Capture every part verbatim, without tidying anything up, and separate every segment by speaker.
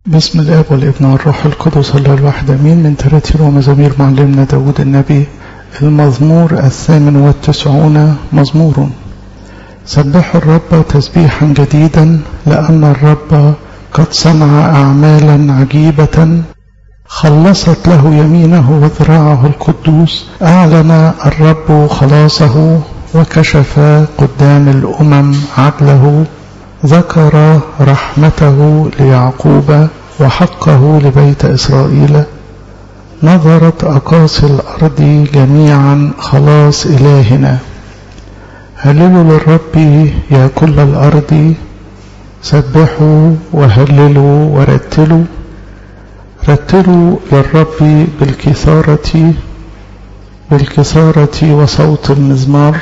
Speaker 1: بسم الآب والابن والروح القدس الله الواحد امين. من تراتير ومزامير معلمنا داود النبي. المزمور الثامن والتسعون مزمور. سبحوا الرب تسبيحا جديدا لأن الرب قد صنع أعمالا عجيبة، خلصت له يمينه وذراعه القدوس. أعلن الرب خلاصه وكشف قدام الأمم عدله، ذكر رحمته ليعقوب وحقه لبيت إسرائيل. نظرت أقاصي الأرض جميعا خلاص إلهنا. هللوا للرب يا كل الأرض، سبحوا وهللوا ورتلوا. رتلوا للرب بالكثارة بالكثارة وصوت المزمار،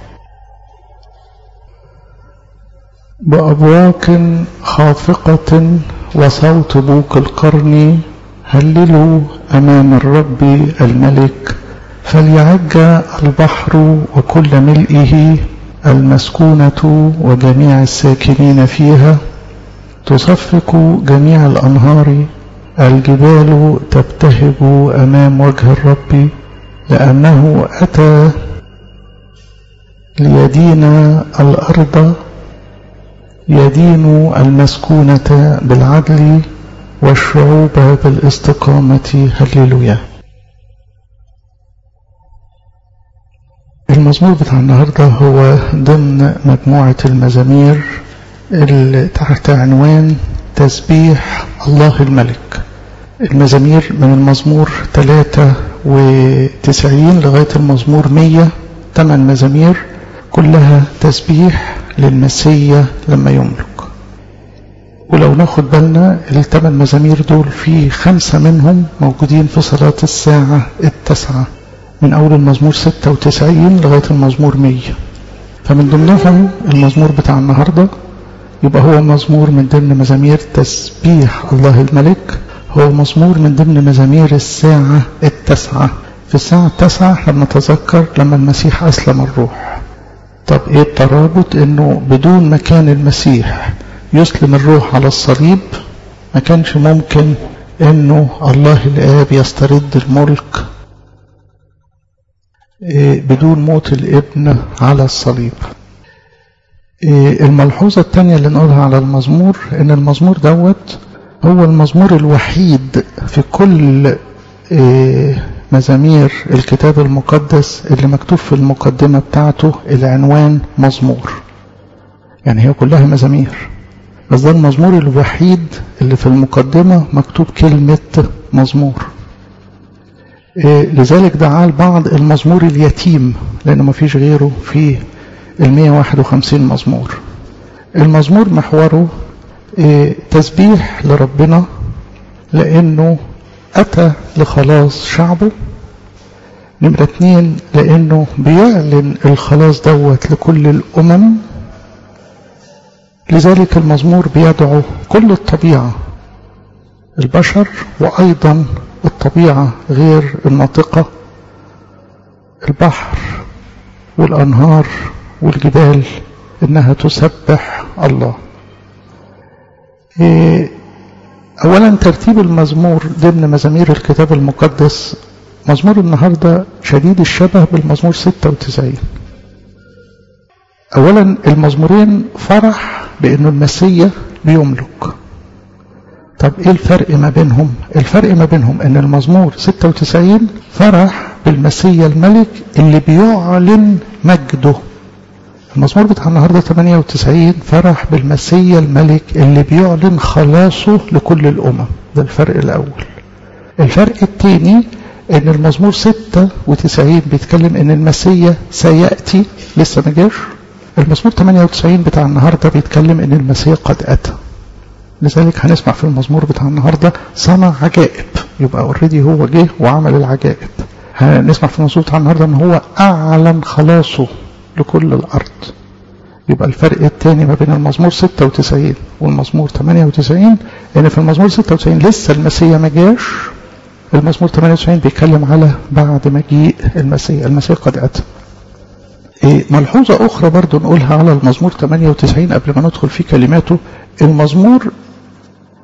Speaker 1: بأبواق خافقة وصوت بوق القرن. هللوا أمام الرب الملك، فليعج البحر وكل ملئه، المسكونة وجميع الساكنين فيها. تصفق جميع الأنهار، الجبال تبتهج أمام وجه الرب، لأنه أتى ليدين الأرض، يدين المسكونة بالعدل والشعوب بالاستقامة. هللويا. المزمور بتاع النهاردة هو ضمن مجموعة المزامير اللي تحت عنوان تسبيح الله الملك. المزامير من المزمور ثلاثة وتسعين لغاية المزمور مية، ثمان مزامير كلها تسبيح للمسيا لما يملك. ولو ناخد بالنا الثمان مزامير دول في خمسة منهم موجودين في صلاة الساعة التاسعة، من أول المزمور ستة وتسعين لغاية المزمور مية. فمن ضمنهم المزمور بتاع النهاردة، يبقى هو مزمور من ضمن مزامير تسبيح الله الملك، هو مزمور من ضمن مزامير الساعة التاسعة. في الساعة التاسعة احنا بنتذكر لما المسيح أسلم الروح. طب ايه الترابط؟ انه بدون ما كان المسيح يسلم الروح على الصليب ما كانش ممكن انه الله الآب يسترد الملك بدون موت الابن على الصليب. الملحوظة الثانية اللي نقولها على المزمور ان المزمور دوت هو المزمور الوحيد في كل مزامير الكتاب المقدس اللي مكتوب في المقدمة بتاعته العنوان مزمور. يعني هي كلها مزامير، بس ده المزمور الوحيد اللي في المقدمة مكتوب كلمة مزمور. إيه لذلك دعاه البعض المزمور اليتيم، لأنه ما فيش غيره في المية واحد وخمسين مزمور. المزمور محوره إيه تسبيح لربنا، لأنه أتى لخلاص شعبه. نمرة اتنين، لأنه بيعلن الخلاص دوت لكل الأمم. لذلك المزمور بيدعو كل الطبيعة، البشر وأيضا الطبيعة غير الناطقة، البحر والأنهار والجبال، إنها تسبح الله. إيه أولا ترتيب المزمور ضمن مزامير الكتاب المقدس. مزمور النهاردة شديد الشبه بالمزمور ستة وتسعين. أولا المزمورين فرح بأنه المسيا بيملك. طب إيه الفرق ما بينهم؟ الفرق ما بينهم أن المزمور ستة وتسعين فرح بالمسيا الملك اللي بيعلن مجده. المزمور بتاع النهاردة ثمانية وتسعين فرح بالمسيا الملك اللي بيعلن خلاصه لكل الأمم. ده الفرق الأول. الفرق الثاني ان المزمور ستة وتسعين بيتكلم ان المسيا سيأتي، لسه ما جاش. المزمور ثمانية وتسعين بتاع النهاردة بيتكلم ان المسيا قد أتى. لذلك هنسمع في المزمور بتاع النهاردة صنع عجائب، يبقى اوريدي هو جه وعمل العجائب. هنسمع في المزمور بتاع النهاردة ان هو أعلن خلاصه لكل الأرض. يبقى الفرق الثاني ما بين المزمور ستة وتسعين والمزمور ثمانية وتسعين ان في المزمور ستة وتسعين لسه المسيا ما جاش. المزمور ثمانية وتسعين بيتكلم على بعد مجيء المسيا، المسيا قد أتى. إيه ملحوظة أخرى برضو نقولها على المزمور ثمانية وتسعين قبل ما ندخل في كلماته. المزمور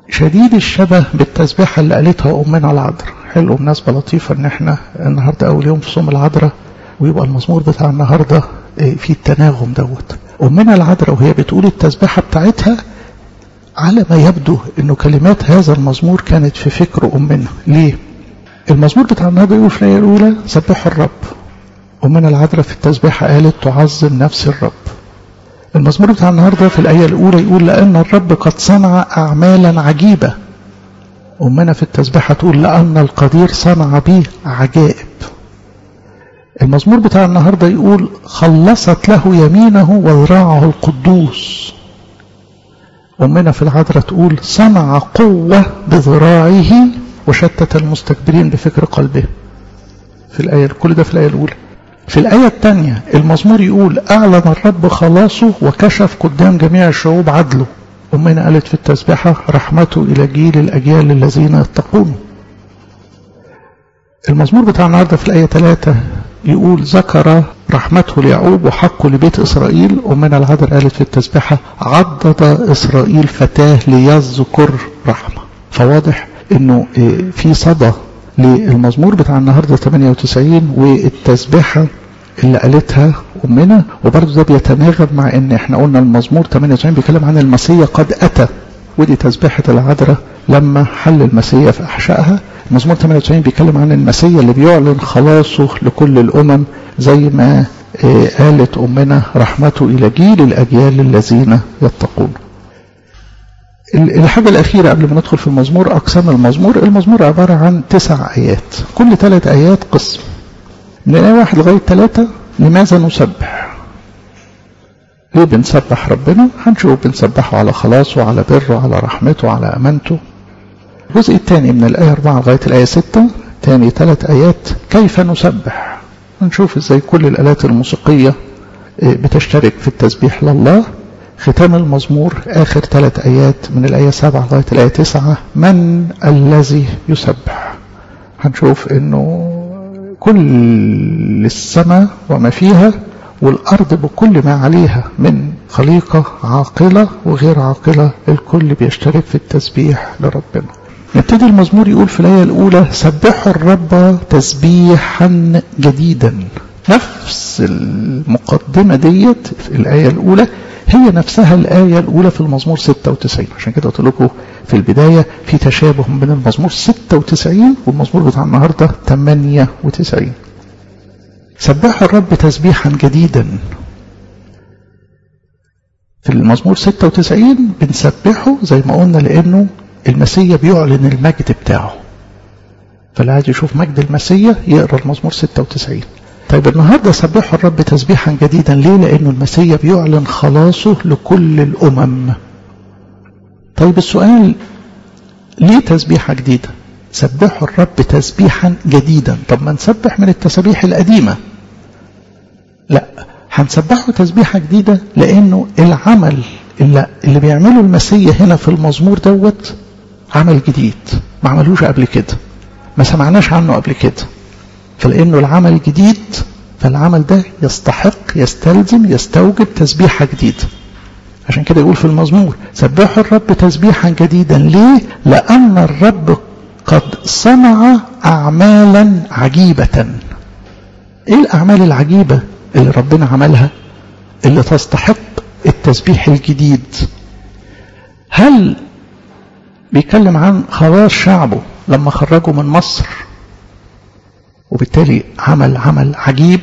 Speaker 1: شديد الشبه بالتسبيحة اللي قالتها أمنا العذراء. حلو، مناسبة لطيفة إن إحنا النهاردة أول يوم في صوم العذراء، ويبقى المزمور بتاع النهاردة في التناغم دوت. أمنا العذراء وهي بتقول التسبيحة بتاعتها، على ما يبدو إنه كلمات هذا المزمور كانت في فكر أمنا. ليه؟ المزمور بتاع النهاردة يقول في الآية الأولى سبحوا الرب. أمنا العذراء في التسبيحة قالت تعظم نفس الرب. المزمور بتاع النهاردة في الآية الأولى يقول لأن الرب قد صنع أعمالا عجيبة. أمنا في التسبيحة تقول لأن القدير صنع به عجائب. المزمور بتاع النهاردة يقول خلصت له يمينه وذراعه القدوس. أمنا في العذراء تقول صنع قوة بذراعه وشتت المستكبرين بفكر قلبه. في الآية كل ده في الآية الأولى. في الآية الثانية المزمور يقول أعلن الرب خلاصه وكشف قدام جميع الشعوب عدله. أمنا قالت في التسبيحة رحمته إلى جيل الأجيال الذين يتقونه. المزمور بتاع النهاردة في الآية ثلاثة يقول ذكر رحمته ليعقوب وحقه لبيت إسرائيل. أمنا العذراء قالت في التسبيحة عضد إسرائيل فتاه ليذكر رحمة. فواضح إنه في صدى للمزمور بتاع النهاردة ثمانية وتسعين والتسبيحة اللي قالتها أمنا، وبرضه ده بيتناغم مع إن إحنا قلنا المزمور ثمانية وتسعين بيتكلم عن المسيح قد أتى، ودي تسبيحة العذراء لما حل المسيح في أحشائها. المزمور ثمانية وتسعين بيتكلم عن المسيح اللي بيعلن خلاصه لكل الأمم، زي ما قالت أمنا رحمته إلى جيل الأجيال الذين يتقون. الحاجة الأخيرة قبل ما ندخل في المزمور أقسام المزمور. المزمور عبارة عن تسع آيات، كل ثلاث آيات قسم. من الآية واحد لغاية ثلاثة لماذا نسبح؟ ليه بنسبح ربنا؟ هنشوف بنسبحه على خلاصه، على بره، على رحمته، على أمانته. الجزء الثاني من الآية أربعة لغاية الآية ستة، ثاني ثلاث آيات كيف نسبح. هنشوف ازاي كل الآلات الموسيقية بتشترك في التسبيح لله. ختام المزمور آخر ثلاث آيات من الآية سبعة لغاية الآية تسعة من الذي يسبح. هنشوف انه كل السماء وما فيها والأرض بكل ما عليها من خليقة عاقلة وغير عاقلة، الكل بيشترك في التسبيح لربنا. يبتدي المزمور يقول في الآية الأولى سبحوا الرب تسبيحا جديدا. نفس المقدمة ديت في الآية الأولى هي نفسها الآية الأولى في المزمور ستة وتسعين. عشان كده قلت لكم في البداية في تشابه بين المزمور ستة وتسعين والمزمور بتاع النهاردة ثمانية وتسعين. سبحوا الرب تسبيحا جديدا. في المزمور ستة وتسعين بنسبحه زي ما قلنا لأنه المسيح بيعلن المجد بتاعه، فاللي عايز يشوف مجد المسيح يقرأ المزمور ستة وتسعين. طيب النهاردة سبحوا الرب تسبيحا جديدا. ليه؟ لأنه المسيح بيعلن خلاصه لكل الأمم. طيب السؤال ليه تسبيحة جديدة؟ سبحوا الرب تسبيحا جديدا. طب ما نسبح من التسبيح القديمة؟ لا، هنسبحه تسبيحة جديدة لأنه العمل اللي, اللي بيعمله المسيح هنا في المزمور دوت عمل جديد ما عملوش قبل كده، ما سمعناش عنه قبل كده. فلأنه العمل جديد فالعمل ده يستحق يستلزم يستوجب تسبيحة جديدة. عشان كده يقول في المزمور سبحوا الرب تسبيحا جديدا. ليه؟ لأن الرب قد صنع أعمالا عجيبة. إيه الأعمال العجيبة اللي ربنا عملها اللي تستحق التسبيح الجديد؟ هل بيتكلم عن خلاص شعبه لما خرجوا من مصر وبالتالي عمل عمل عجيب؟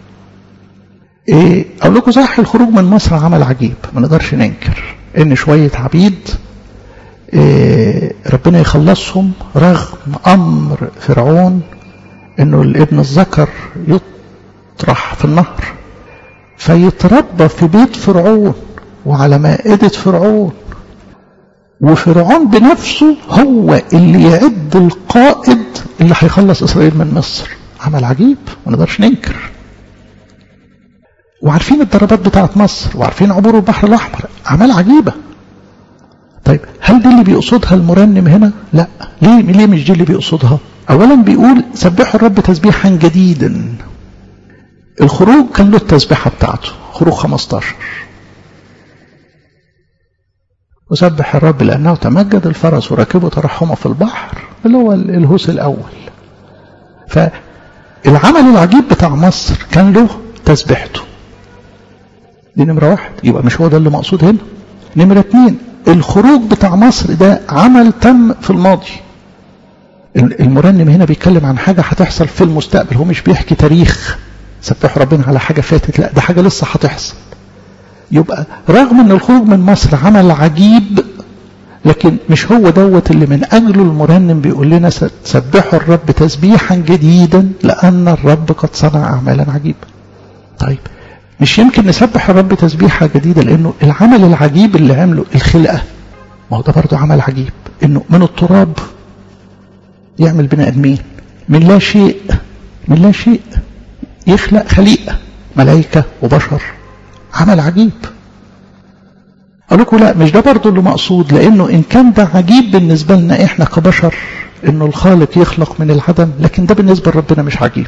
Speaker 1: ايه اقول لكم صح، الخروج من مصر عمل عجيب ما نقدرش ننكر ان شوية عبيد إيه ربنا يخلصهم رغم امر فرعون انه الابن الذكر يطرح في النهر فيتربى في بيت فرعون وعلى مائدة فرعون، وفرعون بنفسه هو اللي يعد القائد اللي هيخلص إسرائيل من مصر. عمل عجيب ما نقدرش ننكر. وعارفين الضربات بتاعت مصر وعارفين عبور البحر الأحمر، أعمال عجيبة. طيب هل دي اللي بيقصدها المرنم هنا؟ لا. ليه ليه مش دي اللي بيقصدها؟ أولا بيقول سبحوا الرب تسبيحا جديدا. الخروج كان له التسبيحة بتاعته، خروج خمستاشر، وسبح الرب لأنه تمجد الفرس وركبه ترحمه في البحر، اللي هو الهوس الأول. فالعمل العجيب بتاع مصر كان له تسبيحته، دي نمرة واحد، يبقى مش هو ده اللي مقصود هنا. نمرة اتنين، الخروج بتاع مصر ده عمل تم في الماضي. المرنم هنا بيتكلم عن حاجة هتحصل في المستقبل، هو مش بيحكي تاريخ سبحوا ربنا على حاجة فاتت، لا ده حاجة لسه هتحصل. يبقى رغم ان الخروج من مصر عمل عجيب، لكن مش هو دوت اللي من أجله المرنم بيقول لنا سبحوا الرب تسبيحا جديدا لأن الرب قد صنع أعمالا عجيبة. طيب مش يمكن نسبح الرب تسبيحة جديدة لأنه العمل العجيب اللي عمله الخلقة، ما هو ده برضه عمل عجيب، إنه من التراب يعمل بني آدمين، من لا شيء من لا شيء يخلق خليقة ملائكة وبشر، عمل عجيب. قال لكم لا مش ده برضه اللي مقصود، لأنه إن كان ده عجيب بالنسبة لنا إحنا كبشر إنه الخالق يخلق من العدم، لكن ده بالنسبة لربنا مش عجيب.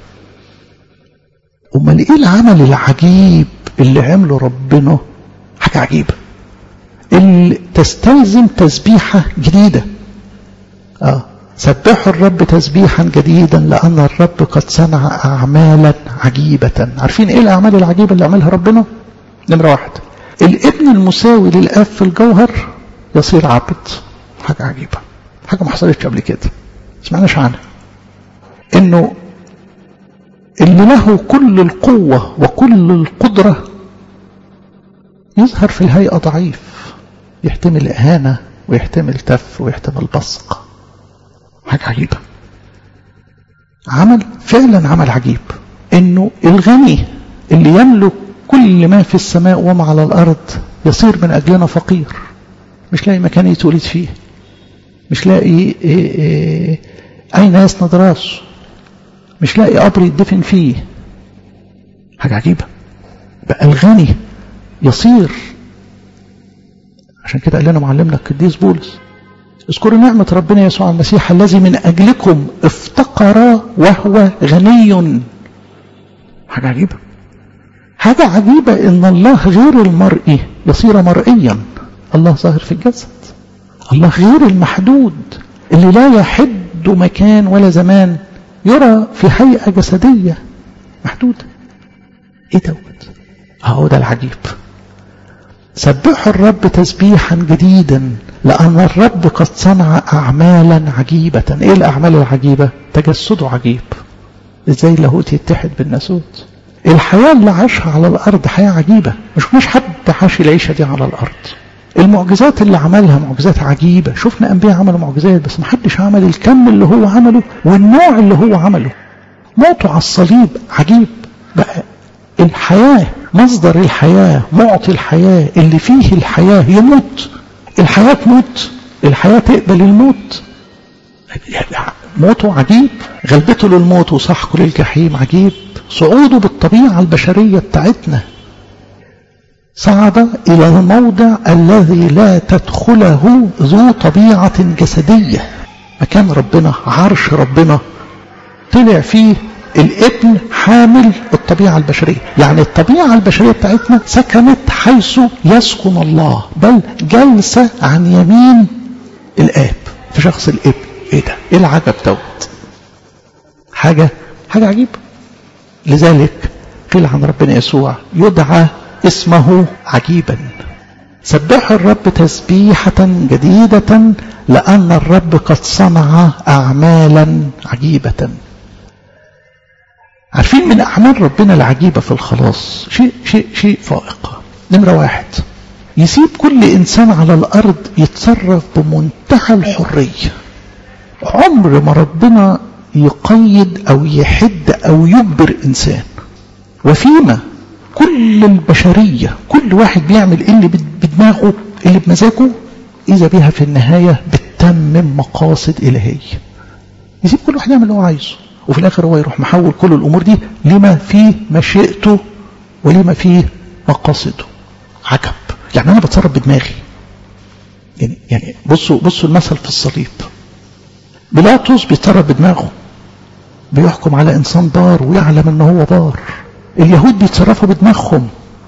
Speaker 1: أمال إيه العمل العجيب اللي عمله ربنا؟ حاجة عجيبة اللي تستلزم تسبيحة جديدة. آه سبحوا الرب تسبيحا جديدا لأن الرب قد صنع أعمالا عجيبة. عارفين إيه الأعمال العجيبة اللي عملها ربنا؟ نمرة واحد، الابن المساوي للآب في الجوهر يصير عبد. حاجة عجيبة، حاجة ما حصلتش قبل كده، سمعناش عنها. إنه اللي له كل القوة وكل القدرة يظهر في الهيئة ضعيف، يحتمل إهانة ويحتمل تف ويحتمل بصق. حاجة عجيبة، عمل فعلا عمل عجيب. إنه الغني اللي يملك كل ما في السماء وما على الأرض يصير من أجلنا فقير، مش لاقي مكان يتولد فيه، مش لاقي إيه إيه أين يسند راسه، مش لاقي قبر يدفن فيه. حاجة عجيبة. بقى الغني يصير، عشان كده قال لنا معلمنا القديس بولس اذكروا نعمة ربنا يسوع المسيح الذي من أجلكم افتقر وهو غني. حاجة عجيبة. حاجة عجيبة إن الله غير المرئي يصير مرئيا. الله ظاهر في الجسد، الله غير المحدود اللي لا يحد مكان ولا زمان يرى في هيئة جسدية محدودة. ايه دوت؟ اهو ده العجيب. سبحوا الرب تسبيحا جديدا لأن الرب قد صنع أعمالا عجيبة. ايه الأعمال العجيبة؟ تجسده عجيب. ازاي اللاهوت يتحد بالناسوت؟ الحياة اللي عاشها على الأرض حياة عجيبة، مش مش حد عاش العيشة دي على الأرض. المعجزات اللي عملها معجزات عجيبة، شفنا أنبياء عملوا معجزات بس ما حدش عمل الكم اللي هو عمله والنوع اللي هو عمله. موته على الصليب عجيب. بقى الحياة، مصدر الحياة، معطي الحياة اللي فيه الحياة يموت، الحياة تموت، الحياة تقبل الموت. موته عجيب، غلبته للموت وسحقه للجحيم عجيب. صعوده بالطبيعة البشرية بتاعتنا، صعد إلى الموضع الذي لا تدخله ذو طبيعة جسدية. مكان ربنا، عرش ربنا، طلع فيه الابن حامل الطبيعة البشرية. يعني الطبيعة البشرية بتاعتنا سكنت حيث يسكن الله، بل جلسة عن يمين الآب في شخص الابن. ايه ده؟ ايه العجب دوت؟ حاجة حاجة عجيبة. لذلك قيل عن ربنا يسوع يدعى اسمه عجيبا. سبحوا الرب تسبيحة جديدة لأن الرب قد صنع أعمالا عجيبة. عارفين من أعمال ربنا العجيبة في الخلاص شيء شيء شيء فائق. نمرة واحد، يسيب كل إنسان على الأرض يتصرف بمنتهى الحرية. عمر ما ربنا يقيد أو يحد أو يجبر إنسان. وفيما كل البشرية كل واحد بيعمل اللي بدماغه اللي بمزاجه، إذا بها في النهاية بتتمم مقاصد إلهية. يسيب كل واحد يعمل اللي هو عايزه، وفي الآخر هو يروح محول كل الأمور دي لما فيه مشيئته ولما فيه مقاصده. عجب. يعني أنا بتصرف بدماغي. يعني يعني بصوا بصوا المثل في الصليب. بيلاطس بيتصرف بدماغه، بيحكم على إنسان بار ويعلم إن هو بار. اليهود بيتصرفوا بدماغهم،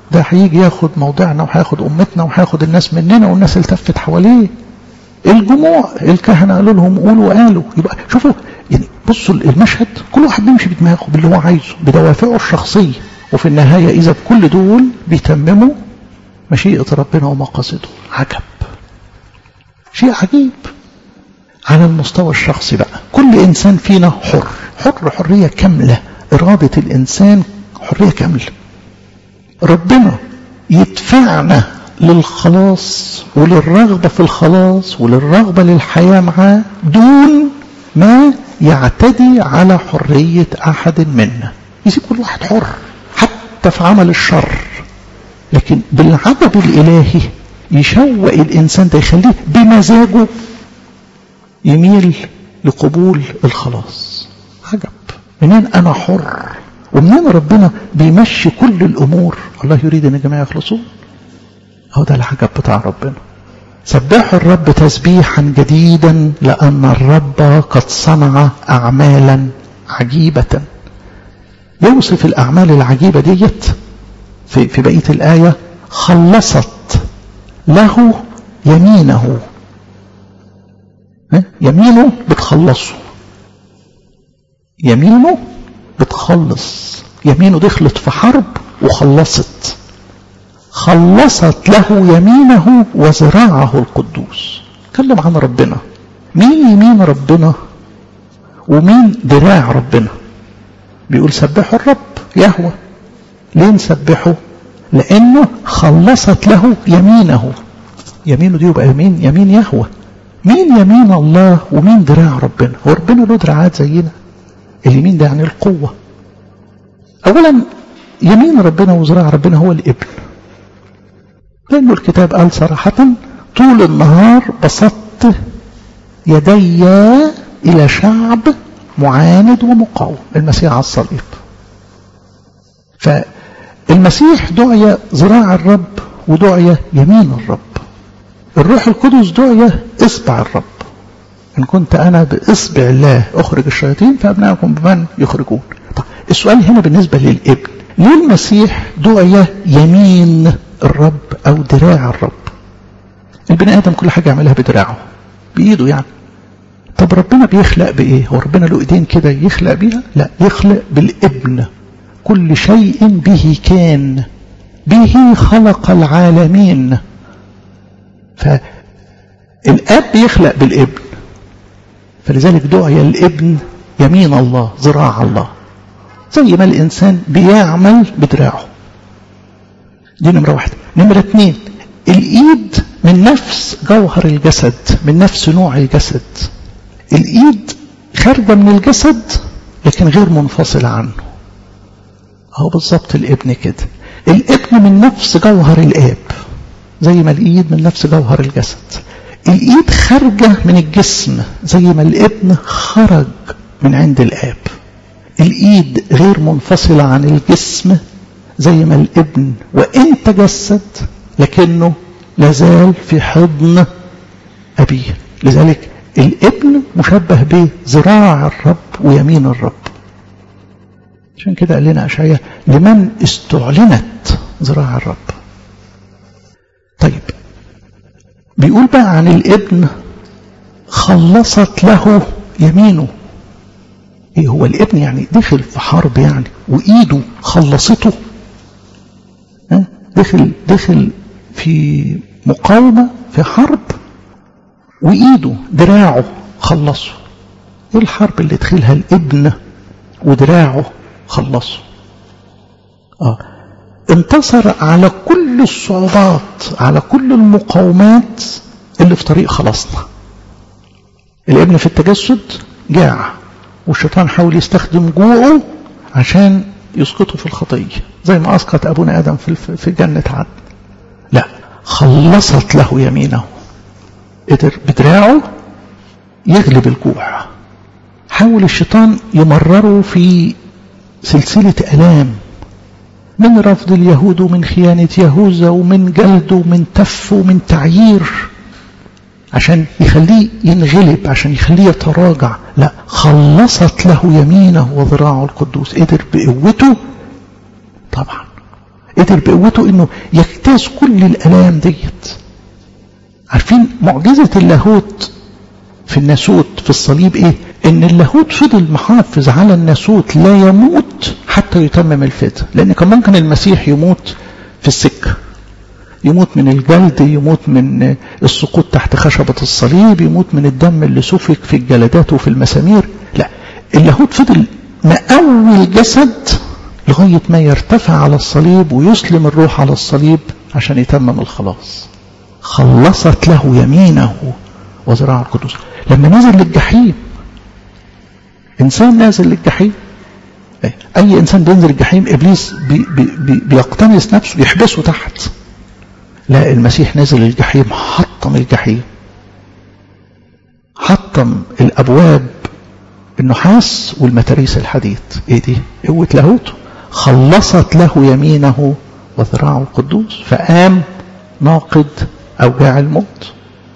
Speaker 1: ده هيجي ياخد موضعنا وهياخد أمتنا وهياخد الناس مننا، والناس التفت حواليه. الجموع الكهنة قالوا لهم قولوا وقالوا. يبقى شوفوا يعني بصوا المشهد، كل واحد بيمشي بدماغه باللي هو عايزه بدوافعه الشخصية، وفي النهاية إذا بكل دول بيتمموا مشيئة ربنا ومقاصده. عجب، شيء عجيب. على المستوى الشخصي بقى كل إنسان فينا حر، حر حرية كاملة، إرادة الإنسان حرية كاملة. ربنا يدفعنا للخلاص وللرغبة في الخلاص وللرغبة للحياة معاه دون ما يعتدي على حرية أحد منا. يسيب كل واحد حر حتى في عمل الشر، لكن بالعدد الإلهي يشوق الإنسان ده، يخليه بمزاجه يميل لقبول الخلاص. عجب، منين أنا حر ومنين ربنا بيمشي كل الأمور؟ الله يريد أن الجميع يخلصون. هو ده العجب بتاع ربنا. سبحوا الرب تسبيحا جديدا لأن الرب قد صنع أعمالا عجيبة. يوصف الأعمال العجيبة ديت في, في بقية الآية: خلصت له يمينه. يمينه بتخلصه، يمينه بتخلص، يمينه دخلت في حرب وخلصت. خلصت له يمينه وذراعه القدوس. تكلم عن ربنا، مين يمين ربنا ومين ذراع ربنا. بيقول سبحوا الرب يهوه. ليه نسبحه؟ لأنه خلصت له يمينه. يمينه دي يبقى يمين يمين يهوه. مين يمين الله ومين ذراع ربنا؟ هو ربنا له دراعات زينا. اليمين ده يعني القوة. أولا يمين ربنا وذراع ربنا هو الابن، لأنه الكتاب قال صراحة: طول النهار بسطت يدي إلى شعب معاند ومقاوم. المسيح على الصليب. فالمسيح دعي ذراع الرب ودعي يمين الرب. الروح القدس دعي إصبع الرب. إن كنت أنا بإصبع الله أخرج الشياطين فأبنائكم بمن يخرجون. طيب السؤال هنا بالنسبة للابن: ليه المسيح دعي يمين الرب أو ذراع الرب؟ البني آدم كل حاجة يعملها بدراعه بإيده يعني. طب ربنا بيخلق بإيه؟ هو ربنا له إيدين كده يخلق بيها؟ لا، يخلق بالابن. كل شيء به كان، به خلق العالمين. فالأب يخلق بالابن، فلذلك دعي الابن يمين الله ذراع الله، زي ما الإنسان بيعمل بدراعه. دي نمرة واحدة. نمرة اثنين: الإيد من نفس جوهر الجسد، من نفس نوع الجسد. الإيد خارجة من الجسد لكن غير منفصلة عنه. هو بالضبط الابن كده. الابن من نفس جوهر الآب زي ما الإيد من نفس جوهر الجسد. الإيد خارجة من الجسم زي ما الابن خرج من عند الآب. الإيد غير منفصلة عن الجسم زي ما الابن وإن تجسد لكنه لازال في حضن أبيه. لذلك الابن مشبه بذراع الرب ويمين الرب. عشان كده قال لنا أشعياء: لمن استعلنت ذراع الرب. طيب بيقول بقى عن الابن: خلصت له يمينه. ايه هو الابن؟ يعني دخل في حرب يعني وايده خلصته. ها؟ دخل دخل في مقاومة في حرب وايده دراعه خلصه. ايه الحرب اللي دخلها الابن ودراعه خلصه؟ اه انتصر على كل الصعوبات، على كل المقاومات اللي في طريق خلاصنا. الابن في التجسد جاع، والشيطان حاول يستخدم جوعه عشان يسقطه في الخطية زي ما أسقط أبونا آدم في في جنة عدن. لا، خلصت له يمينه. قدر بدراعه يغلب الجوع. حاول الشيطان يمرره في سلسلة ألام، من رفض اليهود ومن خيانة يهوذا ومن جلد ومن تف ومن تعيير عشان يخليه ينغلب، عشان يخليه يتراجع. لا، خلصت له يمينه وذراعه القدوس. قدر بقوته طبعا قدر بقوته انه يجتاز كل الالام ديت. عارفين معجزة اللاهوت في الناسوت في الصليب ايه؟ ان اللاهوت فضل محافظ على الناسوت لا يموت حتى يتمم الفداء. لان كان ممكن المسيح يموت في السكة، يموت من الجلد، يموت من السقوط تحت خشبة الصليب، يموت من الدم اللي سفك في الجلدات وفي المسامير. لا، اللاهوت فضل مقوي الجسد لغاية ما يرتفع على الصليب ويسلم الروح على الصليب عشان يتمم الخلاص. خلصت له يمينه وذراع القدوس. لما نزل للجحيم، إنسان نازل للجحيم، أي إنسان بينزل الجحيم إبليس بي بي بي بيقتنص نفسه يحبسه تحت. لا، المسيح نزل الجحيم، حطم الجحيم، حطم الأبواب النحاس والمتاريس الحديد. ايه دي؟ قوة لاهوته. خلصت له يمينه وذراع القدوس فقام ناقض أوجاع الموت.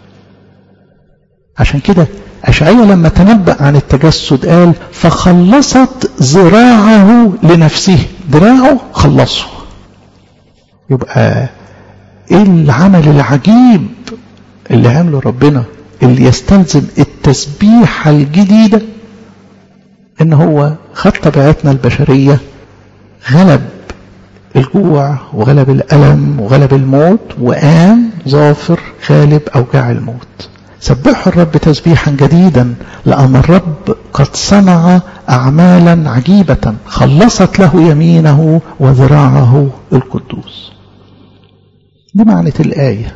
Speaker 1: عشان كده أشعياء لما تنبأ عن التجسد قال فخلصت ذراعه لنفسه. ذراعه خلصه. يبقى ايه العمل العجيب اللي عمله ربنا اللي يستلزم التسبيحة الجديدة؟ ان هو خد طبيعتنا البشرية، غلب الجوع وغلب الألم وغلب الموت وقام ظافر غالب أوجاع الموت. سبحوا الرب تسبيحا جديدا لأن الرب قد صنع أعمالا عجيبة. خلصت له يمينه وذراعه القدوس. دي معنى الآية.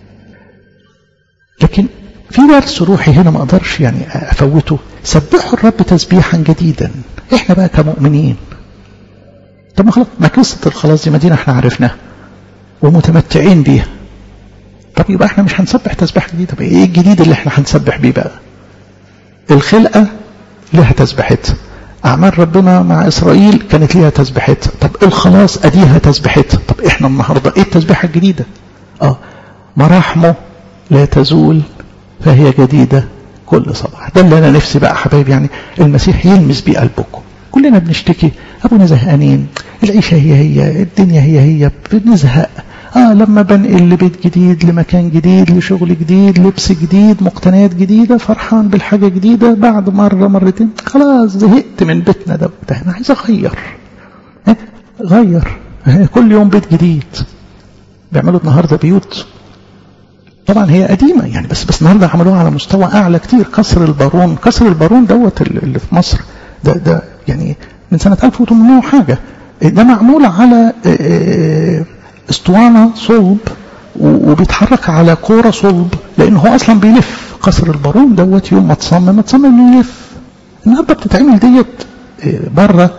Speaker 1: لكن في درس روحي هنا ما أقدرش يعني أفوته. سبحوا الرب تسبيحا جديدا. إحنا بقى كمؤمنين، طب ما خلاص، ما قصة الخلاص دي مدينة احنا عرفناها ومتمتعين بيها. طب يبقى احنا مش هنسبح تسبيح جديد. طب ايه الجديد اللي احنا هنسبح بيه بقى؟ الخلقة لها تسبيحتها، أعمال ربنا مع إسرائيل كانت ليها تسبيحتها، طب الخلاص أديها تسبيحتها. طب احنا النهاردة ايه التسبيحة الجديدة؟ اه مراحمه لا تزول فهي جديدة كل صباح. ده اللي أنا نفسي بقى حبايب يعني المسيح يلمس بيه قلبكم. كلنا بنشتكي، أبونا زهقانين، العيشة هي هي، الدنيا هي هي، بنزهق. آه لما بنقل لبيت جديد، لمكان جديد، لشغل جديد، لبس جديد، مقتنيات جديدة، فرحان بالحاجة جديدة، بعد مرة مرتين خلاص زهقت من بيتنا ده، أنا عايز أغير. اه غير. اه كل يوم بيت جديد. بيعملوا النهاردة بيوت طبعا هي قديمة يعني، بس بس النهاردة عملوها على مستوى أعلى كتير. قصر البارون، قصر البارون دوت اللي في مصر ده ده يعني من سنة ألف وثمانمائة حاجة. ده معمول على اسطوانة صلب وبيتحرك على كورة صلب، لأنه هو أصلا بيلف. قصر البارون دوت يوم ما تصمم ما تصمم إنه يلف. النهارده بتتعمل ديت بره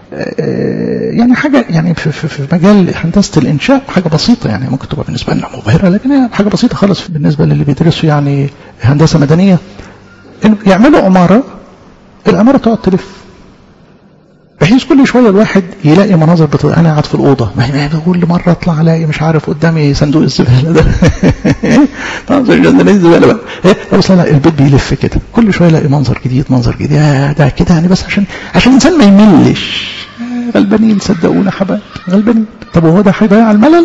Speaker 1: يعني حاجة يعني في, في, في مجال هندسة الإنشاء حاجة بسيطة يعني، ممكن تبقى بالنسبة لنا مبهرة، لكن هي حاجة بسيطة خالص بالنسبة للي بيدرسوا يعني هندسة مدنية. إنه يعملوا عمارة، العمارة تقعد تلف بحيث كل شوية الواحد يلاقي مناظر بطيئة. أنا قاعد في الأوضة ما كل مرة أطلع ألاقي مش عارف قدامي صندوق الزبالة ده طبعا صندوق الزبالة بقى إيه، بس لا البيت بيلف كده كل شوية الاقي منظر جديد منظر جديد. يا ده كده يعني بس عشان عشان الإنسان ما يملش. غلبانين صدقونا حبايب، غلبانين. طب وهو ده هيضيع الملل؟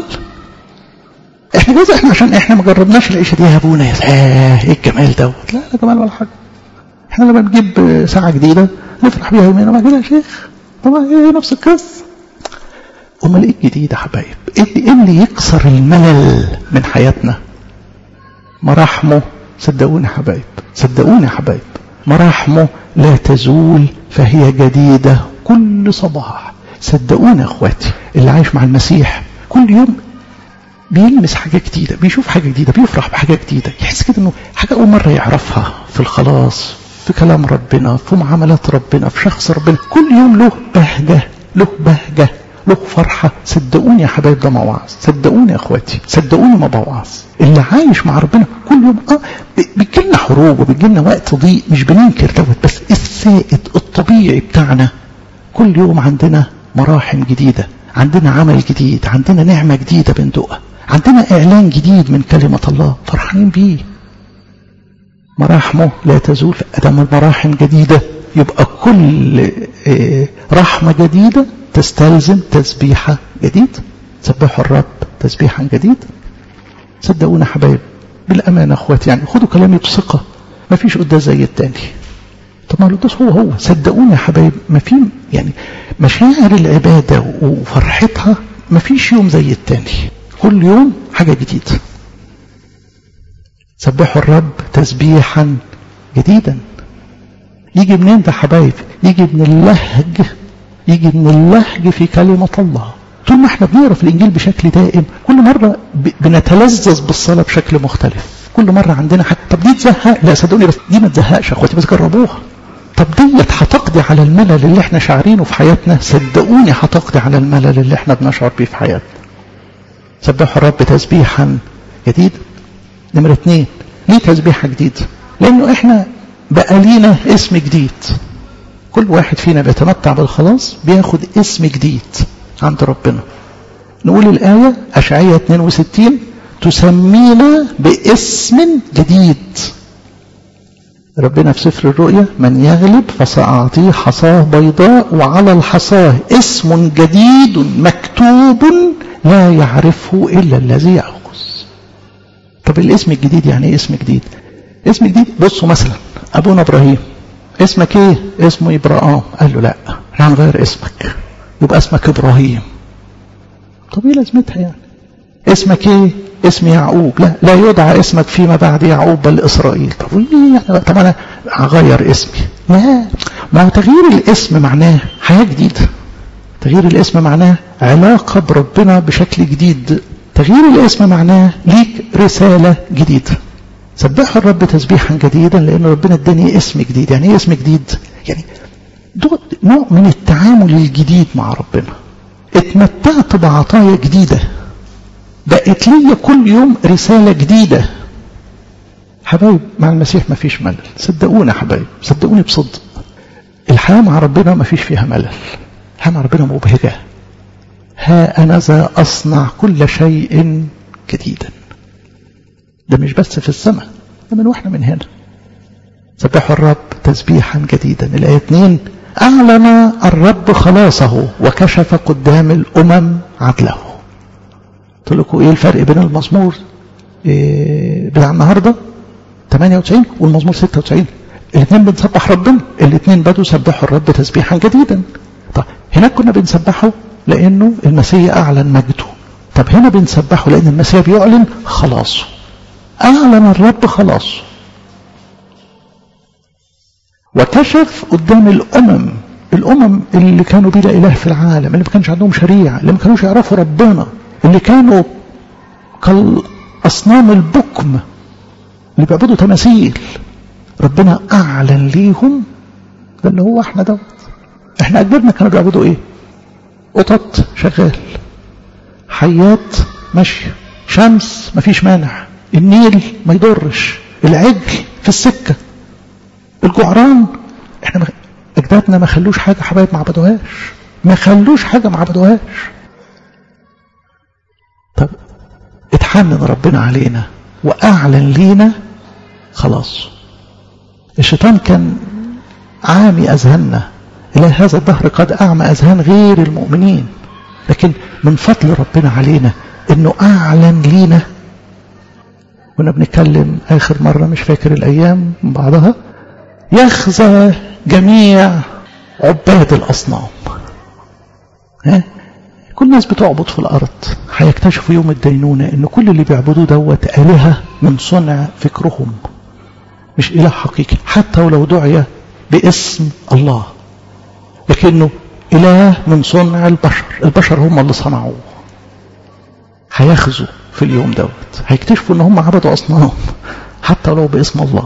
Speaker 1: احنا جايز احنا عشان احنا ما جربناش العيشة دي يا ابونا يا ايه الجمال دوت. لا لا جمال ولا حاجة. احنا لما بنجيب ساعة جديدة نفرح بيها يومين وما كده يا شيخ. طبعا ايه نفس القصة. امال ايه الجديد يا حبايب؟ ايه اللي يكسر الملل من حياتنا؟ مراحمه. صدقوني يا حبايب، صدقوني يا حبايب، مراحمه لا تزول فهي جديدة كل صباح. صدقوني يا اخواتي، اللي عايش مع المسيح كل يوم بيلمس حاجة جديدة، بيشوف حاجة جديدة، بيفرح بحاجة جديدة، يحس كده انه حاجة اول مرة يعرفها في الخلاص، في كلام ربنا، في معاملات ربنا، في شخص ربنا. كل يوم له بهجة، له بهجة، له فرحة. صدقوني يا حبايب ده موعظ. صدقوني يا اخواتي، صدقوني ما بوعظ. اللي عايش مع ربنا كل يوم اه بيجيلنا حروب وبيجيلنا وقت ضيق، مش بننكر دوت، بس السائد الطبيعي بتاعنا كل يوم عندنا مراحم جديدة، عندنا عمل جديد، عندنا نعمة جديدة بندقها، عندنا إعلان جديد من كلمة الله فرحانين بيه. مراحمه لا تزول. أدام المراحم جديدة يبقى كل رحمة جديدة تستلزم تسبيحة جديدة. سبحوا الرب تسبيحا جديدا. صدقونا حبايب بالأمانة أخواتي، يعني خدوا كلامي بثقة، ما فيش قداس زي التاني. طب ما القداس هو هو، صدقوني يا حبايب، ما في يعني مشاعر العبادة وفرحتها ما فيش يوم زي التاني، كل يوم حاجة جديدة. سبحوا الرب تسبيحا جديدا. يجي منين ده حبايب؟ يجي من اللهج، يجي من اللهج في كلمة الله. طول ما احنا بنقرا في الانجيل بشكل دائم، كل مره بنتلذذ بالصلاه بشكل مختلف، كل مره عندنا حاجه. طب دي تزهق؟ لا صدقوني، بس دي ما تزهقش يا اخواتي، بس جربوها. طب ديت هتقضي على الملل اللي احنا شاعرينه في حياتنا، صدقوني هتقضي على الملل اللي احنا بنشعر بيه في حياتنا. سبحوا الرب تسبيحا جديدا. نمره اثنين، ليه تسبيحه جديده؟ لانه احنا بقى لينا اسم جديد. كل واحد فينا بيتمتع بالخلاص بياخد اسم جديد عند ربنا. نقول الآية أشعية اثنين وستين، تسمينا باسم جديد. ربنا في سفر الرؤيا، من يغلب فسأعطيه حصاة بيضاء وعلى الحصاة اسم جديد مكتوب لا يعرفه إلا الذي يأخذ. طب الاسم الجديد يعني ايه اسم جديد؟ اسم جديد، بصوا مثلا أبونا إبراهيم، اسمك ايه؟ اسمه إبراهام. قال له لا، احنا هنغير اسمك، يبقى اسمك إبراهيم. طب ايه لازمتها يعني؟ اسمك ايه؟ اسم يعقوب. لا، لا يدعى اسمك فيما بعد يعقوب بل إسرائيل. طب ايه يعني؟ طب انا هغير اسمي؟ لا، ما هو تغيير الاسم معناه حياة جديدة. تغيير الاسم معناه علاقة بربنا بشكل جديد. تغيير الاسم معناه ليك رسالة جديدة. سبحوا الرب تسبيحا جديدا، لأن ربنا اداني اسم جديد. يعني ايه اسم جديد؟ يعني نوع من التعامل الجديد مع ربنا. اتمتعت بعطايا جديدة، بقت لي كل يوم رسالة جديدة. حبايب مع المسيح ما فيش ملل، صدقوني يا حبايب، صدقوني بصدق. الحياة مع ربنا ما فيش فيها ملل، الحياة مع ربنا مبهجة. ها أنا ذا أصنع كل شيء جديدا. ده مش بس في السماء، ده من واحنا من هنا. سبحوا الرب تسبيحا جديدا. الآية اثنين، أعلن الرب خلاصه وكشف قدام الأمم عدله. قلت لكم إيه الفرق بين المزمور إيه بتاع النهارده ثمانية وتسعين والمزمور ستة وتسعين؟ الاثنين بنسبح ربنا، الاثنين بدوا سبحوا الرب تسبيحا جديدا. طب هناك كنا بنسبحه لأنه المسيح أعلن مجده. طب هنا بنسبحه لأن المسيح بيعلن خلاصه. أعلن الرب خلاصه وكشف قدام الأمم. الأمم اللي كانوا بلا إله في العالم، اللي ما كانش عندهم شريعة، اللي ما كانوش يعرفوا ربنا، اللي كانوا كالأصنام البكم اللي بيعبدوا تماثيل، ربنا أعلن ليهم. ده اللي هو احنا دوت. احنا أجدادنا كانوا بيعبدوا ايه؟ قطط شغال، حيات ماشية، شمس مفيش مانع، النيل ما يضرش، العجل في السكة، الجعران. احنا اجدادنا ما خلوش حاجة حبايب ما عبدوهاش، ما خلوش حاجة ما عبدوهاش. طب اتحنن ربنا علينا واعلن لينا خلاص. الشيطان كان عامي اذهاننا، الى هذا الدهر قد اعمى اذهان غير المؤمنين، لكن من فضل ربنا علينا انه اعلن لينا. كنا بنتكلم اخر مرة مش فاكر الايام من بعضها، يخزى جميع عباد الأصنام. ها؟ كل الناس بتعبد في الأرض هيكتشفوا يوم الدينونة إن كل اللي بيعبدوه دوت آلهة من صنع فكرهم، مش إله حقيقي، حتى ولو دعي باسم الله، لكنه إله من صنع البشر. البشر هم اللي صنعوه. هيخزوا في اليوم دوت، هيكتشفوا إن هم عبدوا أصنام حتى ولو باسم الله.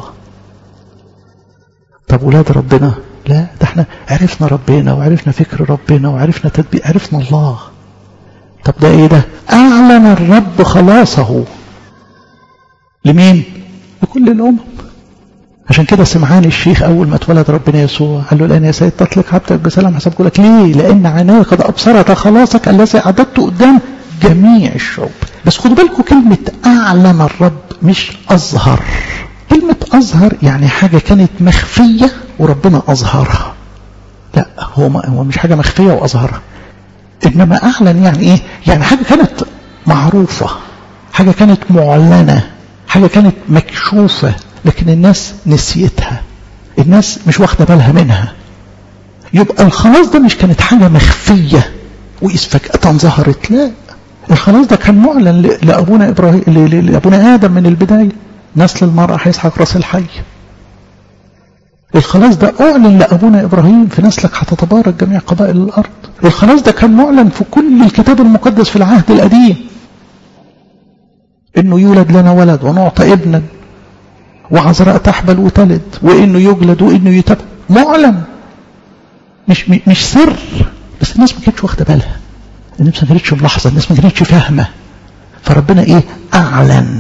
Speaker 1: طب ولاد ربنا؟ لا، ده احنا عرفنا ربنا وعرفنا فكر ربنا وعرفنا تدبير، عرفنا الله. طب ده ايه ده؟ اعلن الرب خلاصه لمين؟ لكل الامم. عشان كده سمعان الشيخ اول ما اتولد ربنا يسوع قال له الان يا سيد تطلق عبدك بسلام حسب قولك. ليه؟ لان عيناي قد ابصرت خلاصك الذي اعددته قدام جميع الشعوب. بس خدوا بالكم كلمه اعلن الرب مش اظهر. كلمة أظهر يعني حاجة كانت مخفية وربنا أظهرها. لا، هو, هو مش حاجة مخفية وأظهرها. إنما أعلن يعني إيه؟ يعني حاجة كانت معروفة، حاجة كانت معلنة، حاجة كانت مكشوفة، لكن الناس نسيتها، الناس مش واخدة بالها منها. يبقى الخلاص ده مش كانت حاجة مخفية وإذ فجأة ظهرت، لا، الخلاص ده كان معلن لأبونا إبراهيم، لأبونا آدم من البداية، نسل المرأة هيسحق رأس الحي. الخلاص ده أعلن لأبونا إبراهيم، في نسلك هتتبارك جميع قبائل الأرض. الخلاص ده كان معلن في كل الكتاب المقدس في العهد القديم، إنه يولد لنا ولد ونعطى ابنا وعذراء تحبل وتلد، وإنه يجلد وإنه يتبع، معلن، مش مش سر، بس الناس ما كانتش واخده بالها، الناس ما كانتش ملاحظه، الناس ما كانتش فاهمه، فربنا ايه؟ اعلن.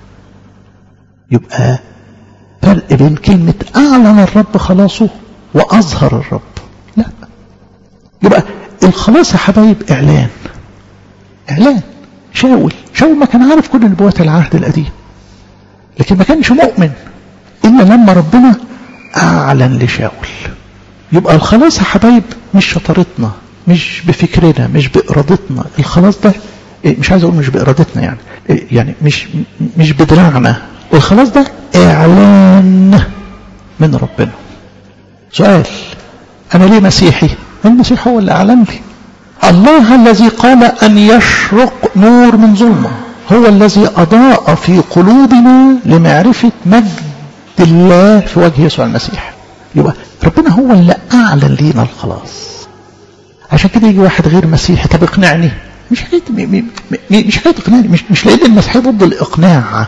Speaker 1: يبقى فرق بين كلمه اعلن الرب خلاصه واظهر الرب، لا. يبقى الخلاص يا حبايب اعلان، اعلان. شاول شاول ما كان عارف كل نبوات العهد القديم، لكن ما كانش مؤمن الا لما ربنا اعلن لشاول. يبقى الخلاص يا حبايب مش شطارتنا، مش بفكرنا، مش بإرادتنا. الخلاص ده مش عايز أقول مش بإرادتنا، يعني يعني مش مش بدراعنا. الخلاص ده إعلان من ربنا. سؤال: أنا ليه مسيحي؟ المسيح هو اللي أعلن لي. الله الذي قال أن يشرق نور من ظلمة هو الذي أضاء في قلوبنا لمعرفة مجد الله في وجه يسوع المسيح. يبقى ربنا هو اللي أعلن لينا الخلاص. عشان كده يجي واحد غير مسيحي: طب اقنعني. مش حكاية مش حكاية اقنعني، مش مش لأن المسيحية ضد الإقناع.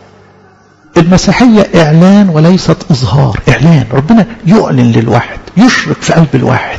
Speaker 1: المسيحية إعلان وليست إظهار. إعلان، ربنا يعلن للواحد، يشرك في قلب الواحد.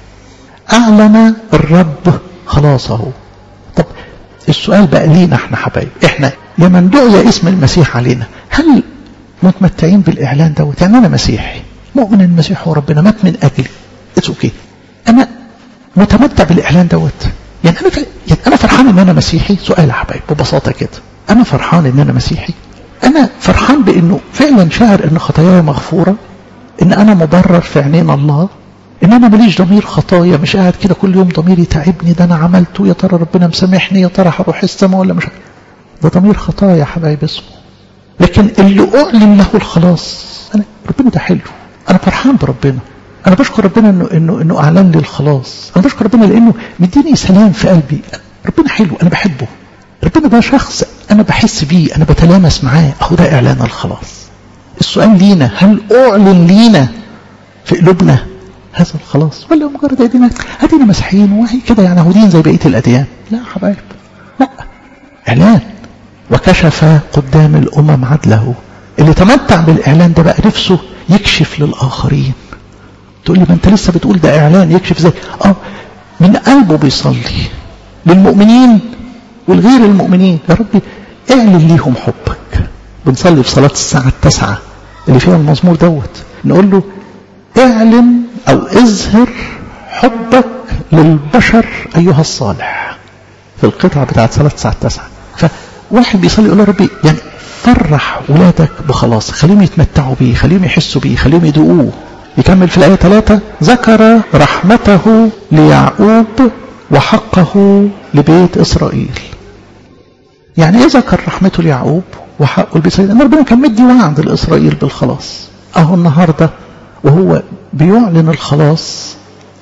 Speaker 1: أعلن الرب خلاصه. طب السؤال بقى لينا احنا حبايب، احنا لمن دعي اسم المسيح علينا، هل متمتعين بالإعلان دوت؟ يعني أنا مسيحي، مؤمن المسيح هو ربنا، مات من أجلي، اتس اوكي، أنا متمتع بالإعلان دوت. يعني أنا ف... يعني أنا فرحان إن أنا مسيحي. سؤال يا حبايب ببساطة كده، أنا فرحان إن أنا مسيحي؟ أنا فرحان بإنه فعلا شاعر إن خطاياي مغفورة، إن أنا مبرر في عينين الله، إن أنا ماليش ضمير خطايا، مش قاعد كده كل يوم ضميري تعبني، ده أنا عملته، يا ترى ربنا مسامحني، يا ترى هروح السماء ولا مش. ده ضمير خطايا يا حبايب اسمه. لكن اللي أعلن له الخلاص، أنا ربنا ده حلو، أنا فرحان بربنا، أنا بشكر ربنا إنه إنه إنه أعلن لي الخلاص، أنا بشكر ربنا لأنه مديني سلام في قلبي. ربنا حلو، أنا بحبه، ربنا ده شخص أنا بحس بيه، أنا بتلامس معاه، أهو ده إعلان الخلاص. السؤال لينا: هل أعلن لينا في قلوبنا هذا الخلاص، ولا مجرد أدينا أدينا مسيحيين وهي كده يعني يهوديين زي بقية الأديان؟ لا يا حبايب، لا، إعلان. وكشف قدام الأمم عدله. اللي تمتع بالإعلان ده بقى نفسه يكشف للآخرين. تقول لي: ما أنت لسه بتقول ده إعلان، يكشف زي آه من قلبه بيصلي للمؤمنين والغير المؤمنين. يا ربي اعلن ليهم حبك. بنصلي في صلاة الساعة التاسعة اللي فيها المزمور دوت، نقول له: اعلن أو اظهر حبك للبشر أيها الصالح، في القطعة بتاعت صلاة الساعة التاسعة. فواحد بيصلي يقول له: ربي يعني فرح ولادك بخلاص، خليهم يتمتعوا بيه، خليهم يحسوا بيه، خليهم يدوقوه. يكمل في الآية ثلاثة: ذكر رحمته ليعقوب وحقه لبيت إسرائيل. يعني ايه ذكر رحمته ليعقوب وحقه لبيت إسرائيل؟ أن ربنا كان مدي وعد لإسرائيل بالخلاص. أهو النهاردة وهو بيعلن الخلاص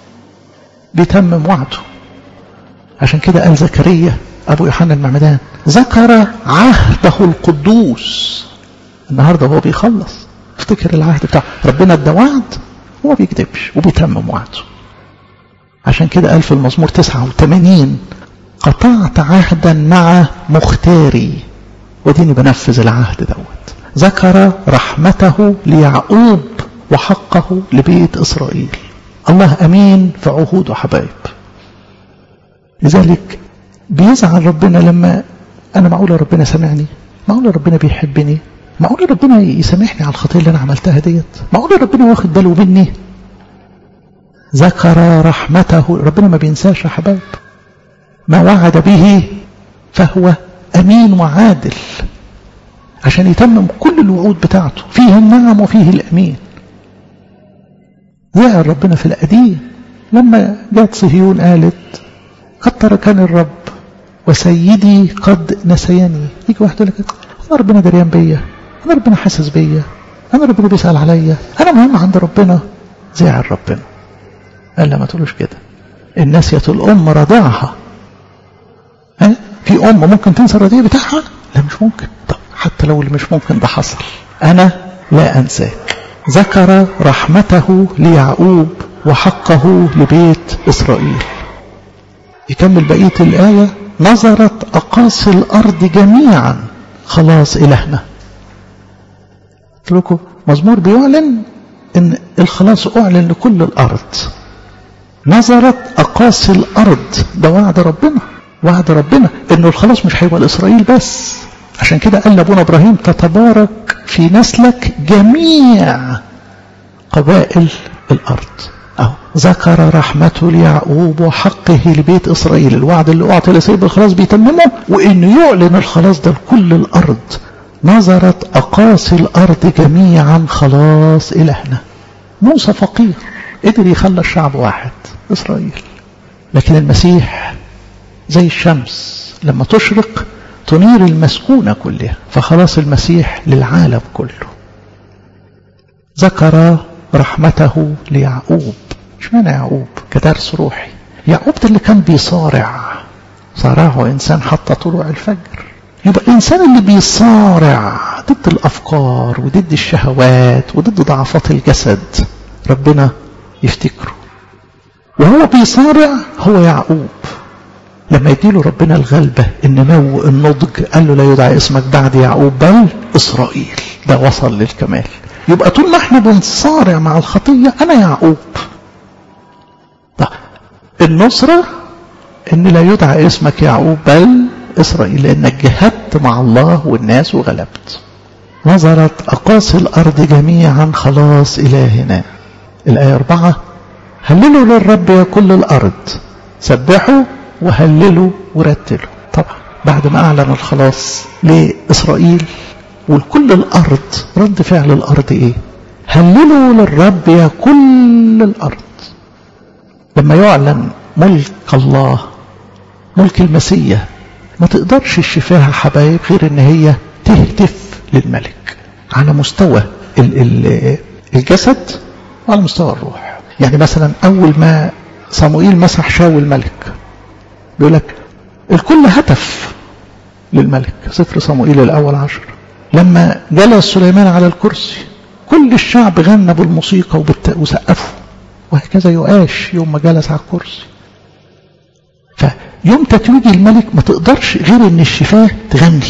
Speaker 1: بيتمم وعده. عشان كده قال زكريا أبو يوحنا المعمدان: ذكر عهده القدوس. النهاردة هو بيخلص، افتكر العهد بتاعه. ربنا ادى وعد وما بيكذبش وبيتمم وعده. عشان كده قال في المزمور تسعة وثمانين: قطعت عهدا مع مختاري وديني بنفذ العهد دوت. ذكر رحمته ليعقوب وحقه لبيت إسرائيل. الله أمين في عهوده حبايب. لذلك بيزعل ربنا لما أنا معقولة ربنا سمعني، معقولة ربنا بيحبني، معقولة ربنا يسامحني على الخطيئة اللي أنا عملتها ديت، معقولة ربنا واخد باله مني. ذكر رحمته. ربنا ما بينساش يا حبايب، ما وعد به فهو أمين وعادل عشان يتمم كل الوعود بتاعته، فيه النعم وفيه الأمين. زعل ربنا في القديم لما جات صهيون قالت قد تركني الرب وسيدي قد نسيني. يجي واحد يقول لك انا ربنا دريان بيا، انا ربنا حاسس بيا، انا ربنا بيسأل عليا، انا مهم عند ربنا. زعل ربنا. قال لا ما تقولوش كده. الناسية الام رضعها. ها في ام ممكن تنسى الرضيع بتاعها؟ لا مش ممكن. طب حتى لو اللي مش ممكن ده حصل، انا لا انساك. ذكر رحمته ليعقوب وحقه لبيت اسرائيل. يكمل بقية الآية: نظرت أقاصي الأرض جميعا خلاص إلهنا. قلت لكم مزمور بيعلن إن الخلاص أعلن لكل الأرض. نظرت أقاصي الأرض، ده وعد ربنا، وعد ربنا إنه الخلاص مش هيبقى لإسرائيل بس. عشان كده قال لأبونا إبراهيم: تتبارك في نسلك جميع قبائل الأرض. أو ذكر رحمته ليعقوب وحقه لبيت إسرائيل. الوعد اللي أعطي لإسرائيل بالخلاص بيتممه، وإنه يعلن الخلاص ده لكل الأرض. نظرت أقاصي الأرض جميعا خلاص إلهنا. موسى فقير قدر يخلى الشعب واحد إسرائيل، لكن المسيح زي الشمس لما تشرق تنير المسكونة كلها، فخلاص المسيح للعالم كله. ذكر رحمته ليعقوب. مش معنى يعقوب كدرس روحي؟ يعقوب ده اللي كان بيصارع، صارعه إنسان حتى طلوع الفجر. يبقى الإنسان اللي بيصارع ضد الأفكار وضد الشهوات وضد ضعفات الجسد ربنا يفتكره، وهو بيصارع هو يعقوب. لما يديله ربنا الغلبة، النمو، النضج، قال له: لا يدعى اسمك بعد يعقوب بل إسرائيل. ده وصل للكمال. يبقى طول ما احنا بنصارع مع الخطية أنا يعقوب. طيب النصرة إن لا يدعى اسمك يعقوب بل إسرائيل، لأنك جهدت مع الله والناس وغلبت. نظرت أقاصي الأرض جميعا خلاص إلهنا. الآية أربعة: هللوا للرب يا كل الأرض، سبحوا وهللوا ورتلوا. طبعا بعد ما أعلن الخلاص لإسرائيل ولكل الأرض، رد فعل الأرض إيه؟ هللوا للرب يا كل الأرض. لما يعلن ملك الله، ملك المسيح، ما تقدرش الشفاهة حبايب غير ان هي تهتف للملك على مستوى الجسد وعلى مستوى الروح. يعني مثلا اول ما صموئيل مسح شاول الملك، بيقول لك الكل هتف للملك، سفر صموئيل الاول عشر. لما جلس سليمان على الكرسي كل الشعب غنى بالموسيقى وسقفوا، وهكذا يؤاش يوم ما جلس على الكرسي. فيوم تتويج الملك ما تقدرش غير ان الشفاه تغني.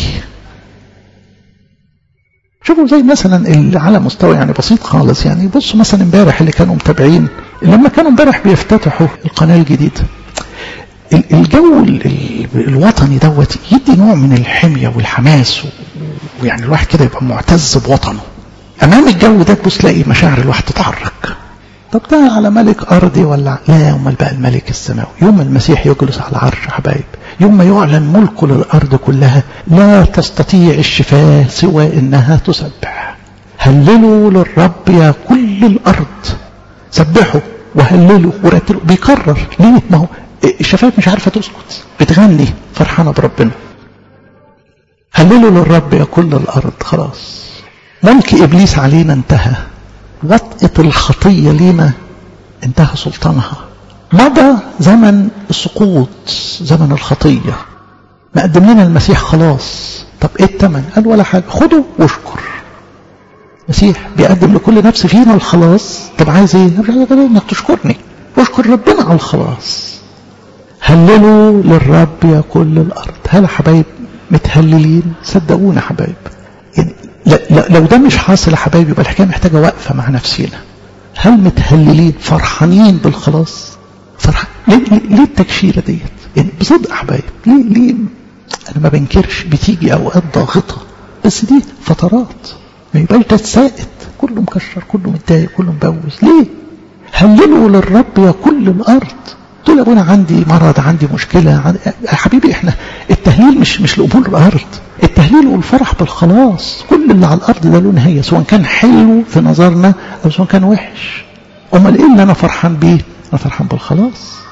Speaker 1: شوفوا زي مثلا اللي على مستوى يعني بسيط خالص، يعني بصوا مثلا امبارح اللي كانوا متابعين لما كانوا امبارح بيفتتحوا القناة الجديدة، الجو الوطني دوت يدي نوع من الحمية والحماس، ويعني الواحد كده يبقى معتز بوطنه. امام الجو ده تبص تلاقي مشاعر الواحد تتحرك. طب ده على ملك أرضي ولا لا؟ يوم بقى الملك السماوي، يوم المسيح يجلس على العرش حبايب، يوم ما يعلن ملكه للأرض كلها، لا تستطيع الشفاه سوى إنها تسبح. هللوا للرب يا كل الأرض، سبحوا وهللوا ورتلوا. بيكرر ليه؟ ما هو الشفاه مش عارفة تسكت، بتغني فرحانة بربنا. هللوا للرب يا كل الأرض. خلاص ملك إبليس علينا انتهى، وطئة الخطية لينا انتهى سلطانها، مضى زمن السقوط، زمن الخطية. ما قدم لنا المسيح خلاص. طب ايه الثمن؟ قال ولا حاجة، خده واشكر. المسيح بيقدم لكل نفس فينا الخلاص. طب عايز ايه؟ مش عايز انك تشكرني، واشكر ربنا على الخلاص. هللوا للرب يا كل الارض. هلا حبايب متهللين؟ صدقونا حبايب، يعني لو ده مش حاصل يا حبايبي يبقى الحكايه محتاجه وقفه مع نفسنا. هل متهللين فرحانين بالخلاص؟ فرح ليه, ليه التكشيره ديت؟ يعني بصدق حبايب ليه ليه انا ما بنكرش بتيجي اوقات ضاغطه، بس دي فترات، ما يبقاش ده سائد كله مكشر كله متضايق كله مبوز. ليه؟ هللوا للرب يا كل الارض. تقول يا ابونا عندي مرض، عندي مشكله، عندي... يا حبيبي احنا التهليل مش مش لامور الارض، التهليل والفرح بالخلاص. كل اللي على الارض ده له نهايه، سواء كان حلو في نظرنا او سواء كان وحش. امال ايه اللي انا فرحان بيه؟ انا فرحان بالخلاص.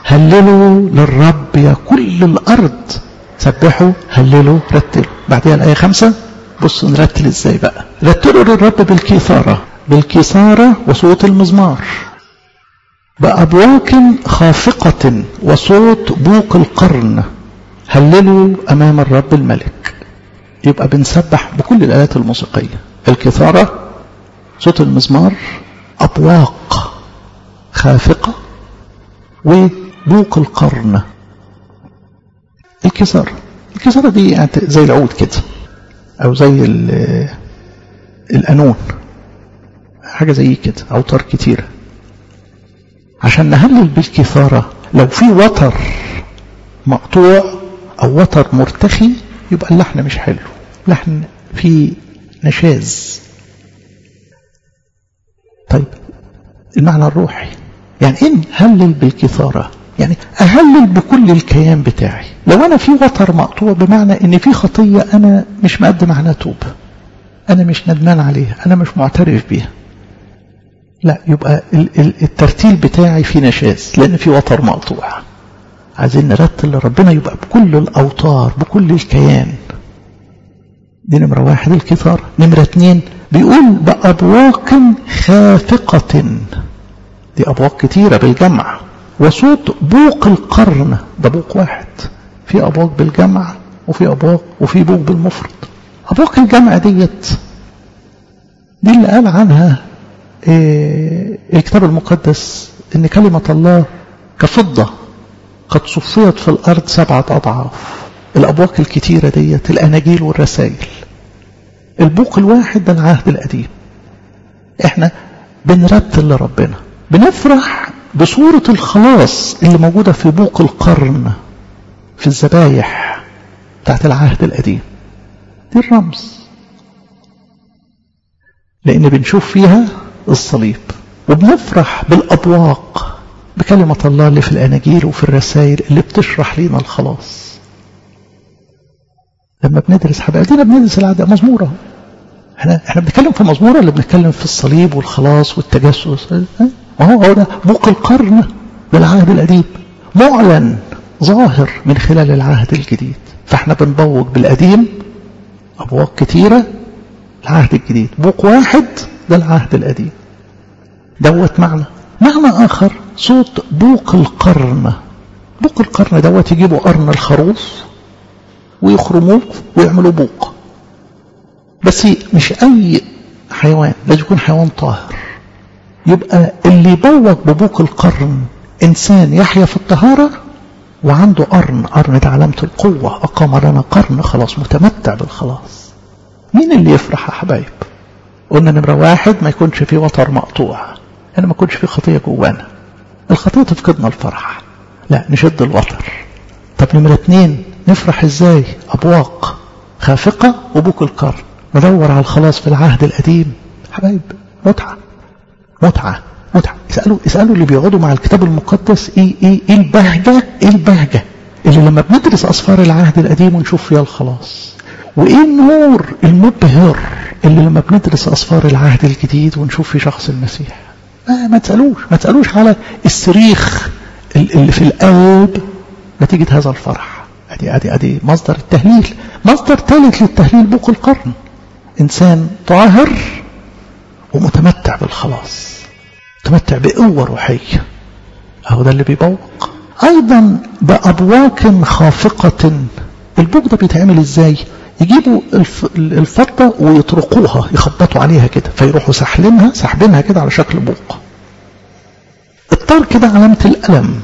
Speaker 1: هللوا للرب يا كل الأرض، سبحوا هللوا رتلوا. بعدها الآية خمسة، بصوا نرتل ازاي بقى. رتلوا للرب بالكيثارة، بالكيثارة وصوت المزمار، بأبواق خافقة وصوت بوق القرن، هللوا أمام الرب الملك. يبقى بنسبح بكل الآلات الموسيقية، الكيثارة، صوت المزمار، أبواق خافقة، وبوق القرن. الكيثارة الكيثارة دي يعني زي العود كده، أو زي القانون، حاجة زي كده، أوتار كتيرة. عشان نهلل بالكيثارة لو في وتر مقطوع أو وتر مرتخي يبقى اللحن مش حلو، لحن فيه نشاز. طيب المعنى الروحي يعني إيه هلل بالكيثارة؟ يعني أهلل بكل الكيان بتاعي. لو أنا في وتر مقطوع بمعنى إن في خطية أنا مش مقدم عنها توبة، أنا مش ندمان عليها، أنا مش معترف بيها، لا، يبقى الترتيل بتاعي في نشاز لأن في وتر مقطوع. عايزين نرتل لربنا يبقى بكل الأوتار بكل الكيان. دي نمرة واحد الكيثارة. نمرة اتنين بيقول بأبواق خافقة، دي أبواق كتيرة بالجمع. وصوت بوق القرن، ده بوق واحد، في أبواق بالجمع وفي أبواق وفي بوق بالمفرد. أبواق الجمع ديت دي اللي قال عنها إيه الكتاب المقدس إن كلمة الله كفضة قد صفيت في الأرض سبعة أضعاف. الأبواق الكتيرة ديت الأناجيل والرسائل. البوق الواحد ده العهد القديم. احنا بنرتل لربنا، بنفرح بصورة الخلاص اللي موجودة في بوق القرن في الذبايح بتاعت العهد القديم. دي الرمز، لأن بنشوف فيها الصليب. وبنفرح بالأبواق بكلمة الله اللي في الأناجيل وفي الرسائل اللي بتشرح لنا الخلاص. لما بندرس حبايبنا دينا بندرس العهد مزمورة، احنا احنا بنتكلم في مزمورة اللي بنتكلم في الصليب والخلاص والتجسس. ما هو ده بوق القرن بالعهد القديم معلن ظاهر من خلال العهد الجديد. فاحنا بنبوق بالقديم أبواق كتيرة، العهد الجديد بوق واحد ده العهد القديم. دوت معنى معنى آخر صوت بوق القرن. بوق القرن دوت يجيبوا قرن الخروف ويخرموه ويعملوا بوق، بس مش أي حيوان، لازم يكون حيوان طاهر. يبقى اللي يبوق ببوق القرن إنسان يحيا في الطهارة وعنده قرن. قرن ده علامة القوة، أقام لنا قرن، خلاص متمتع بالخلاص. مين اللي يفرح يا حبايب؟ قلنا نمرة واحد ما يكونش فيه وتر مقطوع، يعني ما يكونش فيه خطية جوانا، الخطية تفقدنا الفرح، لا نشد الوتر. طب نمرة اتنين نفرح ازاي؟ أبواق خافقة وبوق القرن. ندور على الخلاص في العهد القديم حبايب، متعة متعة متعة. اسألوا اسألوا اللي بيقعدوا مع الكتاب المقدس ايه ايه ايه البهجة، ايه البهجة اللي لما بندرس أسفار العهد القديم ونشوف فيها الخلاص، وايه النور المبهر اللي لما بندرس أسفار العهد الجديد ونشوف في شخص المسيح. ما, ما تسألوش ما تسألوش على الصريخ اللي في القلب نتيجة هذا الفرح. ادي ادي ادي مصدر التهليل. مصدر ثالث للتهليل بوق القرن، انسان طاهر ومتمتع بالخلاص، متمتع بقوة روحية، اهو ده اللي بيبوق. ايضا بأبواق خافقة. البوق ده بيتعمل ازاي؟ يجيبوا الفضة ويطرقوها، يخبطوا عليها كده، فيروحوا سحلينها سحبينها كده على شكل بوق. الطار كده علامة الألم.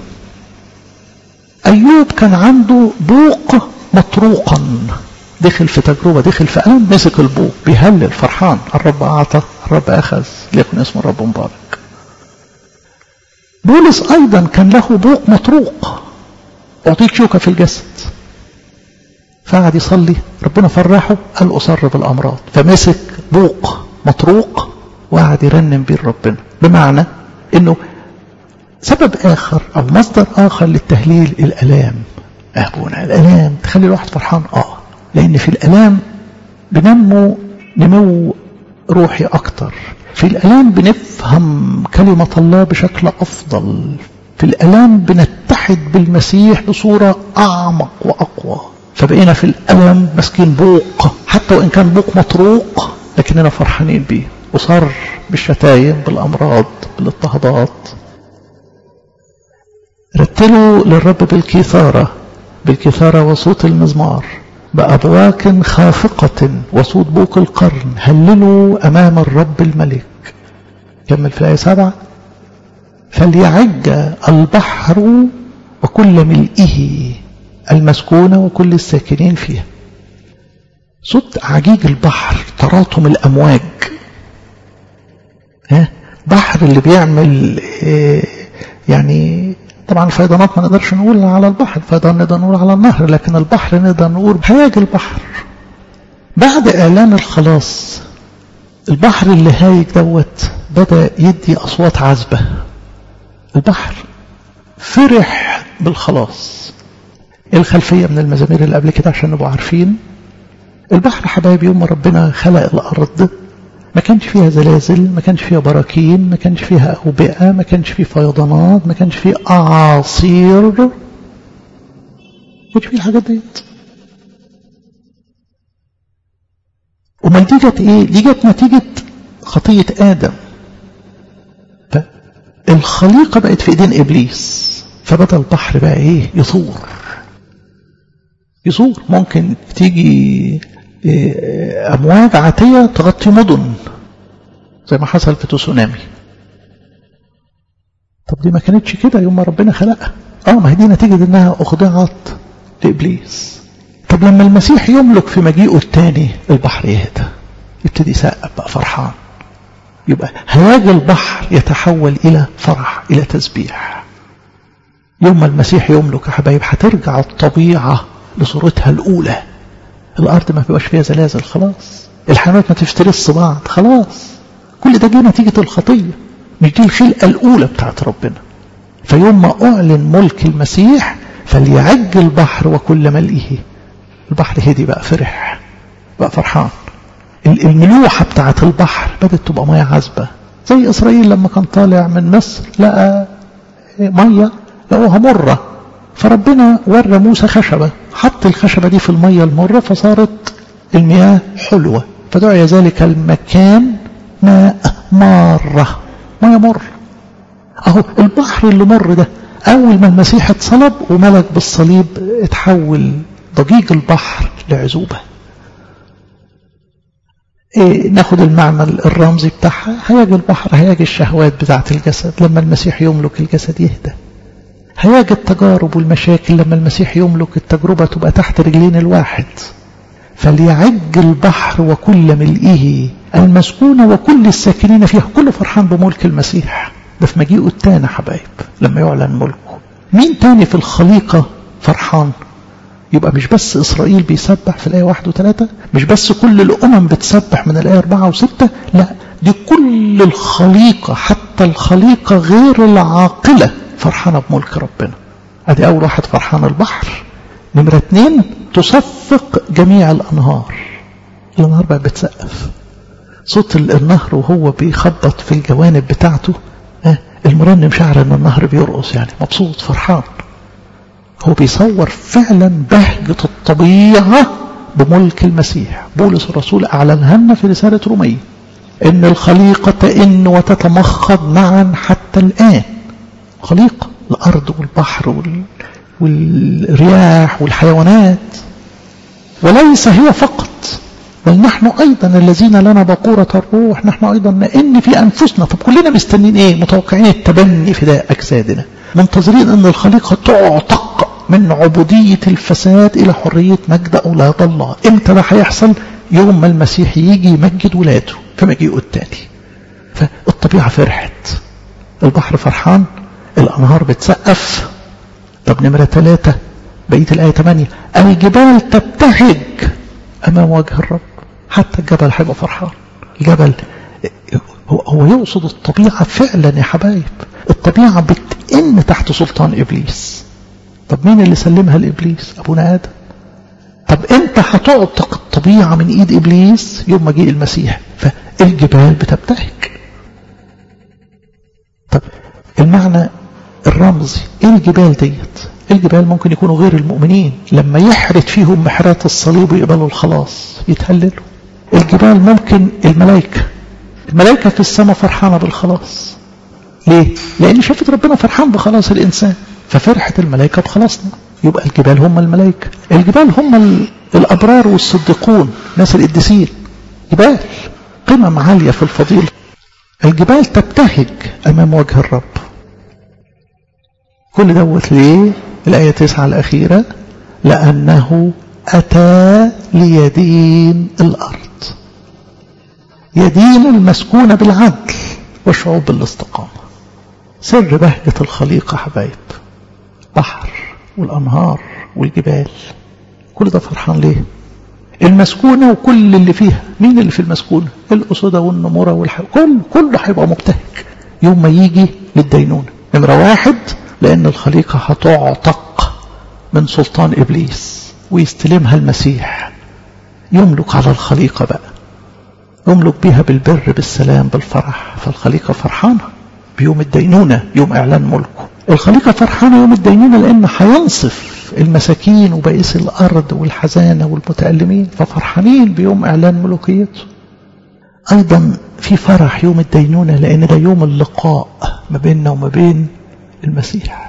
Speaker 1: أيوب كان عنده بوق مطروقا، دخل في تجربة، دخل في ألم، مسك البوق بيهلل فرحان، الرب أعطى الرب أخذ، ليكن اسم الرب مبارك. بولس أيضا كان له بوق مطروق، أعطيك شوكة في الجسد، فقعد يصلي، ربنا فرحه، قال أصر بالأمراض، فمسك بوق مطروق وقعد يرنم بيه ربنا. بمعنى إنه سبب آخر أو مصدر آخر للتهليل الألام. أهبونا الألام تخلي الواحد فرحان، آه لأن في الألام بنمو نمو روحي أكتر، في الألام بنفهم كلمة الله بشكل أفضل، في الألام بنتحد نتحد بالمسيح بصورة أعمق وأقوى، فبقينا في الألم ماسكين بوق، حتى وإن كان بوق مطروق لكننا فرحانين بيه، وصار بالشتايم بالأمراض بالاضطهادات. رتلوا للرب بالكثارة، بالكثارة وصوت المزمار، بأبواق خافقة وصوت بوق القرن، هللوا أمام الرب الملك. كمل في الآية سبعة، فليعج البحر وكل ملئه المسكونة وكل الساكنين فيها. صوت عجيج البحر، تراطم الأمواج، ها بحر اللي بيعمل إيه يعني. طبعا الفيضانات ما نقدرش نقول على البحر، الفيضان نقدر نقول على النهر، لكن البحر نقدر نقول هياج البحر. بعد إعلان الخلاص البحر اللي هايج دوت بدأ يدي أصوات عذبة. البحر فرح بالخلاص. الخلفية من المزامير اللي قبل كده عشان نبقوا عارفين، البحر حبايبي يوم ربنا خلق الأرض ما كانش فيها زلازل، ما كانش فيها براكين، ما كانش فيها أوبئة، ما كانش فيه فيضانات، ما كانش فيه أعاصير، ما كانش فيه الحاجات ديت. ومن دي جت ايه؟ دي جت نتيجة خطية آدم. فالخليقة بقت في ايدين إبليس، فبدأ البحر بقى ايه؟ يثور يثور. ممكن تيجي أمواج عاتية تغطي مدن زي ما حصل في تسونامي. طب دي ما كانتش كده يوم ما ربنا خلقها. اه ما هي دي نتيجة انها اخضعت لإبليس. طب لما المسيح يملك في مجيئه الثاني البحر يهدى، يبتدي يسقف بقى فرحان، يبقى هياج البحر يتحول إلى فرح، إلى تسبيح. يوم ما المسيح يملك يا حبايب هترجع الطبيعة لصورتها الأولى. الأرض ما بيبقاش فيها زلازل خلاص، الحيوانات ما تفترس بعض خلاص. كل ده جه نتيجة الخطية، مش دي الخلقة الأولى بتاعت ربنا. فيوم ما أعلن ملك المسيح فليعج البحر وكل ملئه. البحر هدي بقى، فرح بقى، فرحان. الملوحة بتاعت البحر بدأت تبقى مياه عذبة، زي إسرائيل لما كان طالع من مصر لقى مية لقوها مرة، فربنا ورى موسى خشبة، حط الخشبة دي في المية المرة فصارت المياه حلوة، فدعي ذلك المكان ماء مارة، مياه مر. اهو البحر اللي مر ده اول ما المسيح اتصلب وملك بالصليب اتحول ضجيج البحر لعذوبة. إيه ناخد المعنى الرمزي بتاعها، هياج البحر هياج الشهوات بتاعت الجسد، لما المسيح يملك الجسد يهدى. هياج التجارب والمشاكل، لما المسيح يملك التجربة تبقى تحت رجلين الواحد. فليعج البحر وكل ملئه المسكونة وكل الساكنين فيها. كله فرحان بملك المسيح ده في مجيئه التاني حبايب لما يعلن ملكه. مين تاني في الخليقة فرحان؟ يبقى مش بس إسرائيل بيسبح في الآية واحد وثلاثة، مش بس كل الأمم بتسبح من الآية أربعة وستة، لا دي كل الخليقة، حتى الخليقة غير العاقلة فرحانة بملك ربنا. ادي اول واحد فرحان البحر. نمرة اتنين تصفق جميع الانهار. الانهار بقى بتسقف، صوت النهر وهو بيخبط في الجوانب بتاعته، اه المرنم شعر ان النهر بيرقص، يعني مبسوط فرحان. هو بيصور فعلا بهجة الطبيعة بملك المسيح. بولس الرسول اعلنها لنا في رسالة رومية ان الخليقة تئن وتتمخض معا حتى الان. خليقة الأرض والبحر وال... والرياح والحيوانات. وليس هي فقط، بل نحن أيضا الذين لنا بقورة الروح نحن أيضا نئن في أنفسنا. طب كلنا مستنين إيه؟ متوقعين التبني فداء أجسادنا، منتظرين أن الخليقة تعتق من عبودية الفساد إلى حرية مجد أولاد الله. إمتى ده هيحصل؟ يوم ما المسيح يجي يمجد ولاده في مجيئه التالي. فالطبيعة فرحت، البحر فرحان، الأنهار بتسقف. طب نمرة ثلاثة بقية الآية ثمانية، الجبال تبتهج أمام وجه الرب. حتى الجبل هيبقى فرحان. الجبل هو, هو يقصد الطبيعة فعلا يا حبايب. الطبيعة بتئن تحت سلطان إبليس. طب مين اللي سلمها لإبليس؟ أبونا آدم. طب أنت هتعتق الطبيعة من إيد إبليس يوم مجيء المسيح، فالجبال بتبتهج. طب المعنى الرمزي. ايه الجبال ديت؟ الجبال ممكن يكونوا غير المؤمنين لما يحرت فيهم محرات الصليب ويقبلوا الخلاص يتهللوا. الجبال ممكن الملائكة، الملائكة في السماء فرحانة بالخلاص. ليه؟ لأن شافت ربنا فرحان بخلاص الإنسان، ففرحت الملائكة بخلاصنا. يبقى الجبال هم الملائكة، الجبال هم الأبرار والصديقون، ناس القديسين. جبال قمم عالية في الفضيلة. الجبال تبتهج أمام وجه الرب. كل دوت ليه؟ الآية تسعة الأخيرة، لأنه أتى ليدين الأرض، يدين المسكونة بالعدل والشعوب بالاستقامة. سر بهجة الخليقة حبايب، بحر والأنهار والجبال، كل ده فرحان ليه؟ المسكونة وكل اللي فيها. مين اللي في المسكونة؟ الأسودة والنمورة والحيوان، كل كله هيبقى مبتهج يوم ما يجي للدينونة. نمرة واحد، لأن الخليقة هتعتق من سلطان إبليس ويستلمها المسيح، يملك على الخليقة بقى، يملك بها بالبر بالسلام بالفرح. فالخليقة فرحانة بيوم الدينونة، يوم إعلان ملكه. الخليقة فرحانة يوم الدينونة لأن هينصف المساكين وبائس الأرض والحزانة والمتألمين، ففرحانين بيوم إعلان ملوكيته. أيضا في فرح يوم الدينونة لأن ده يوم اللقاء ما بيننا وما بين المسيح.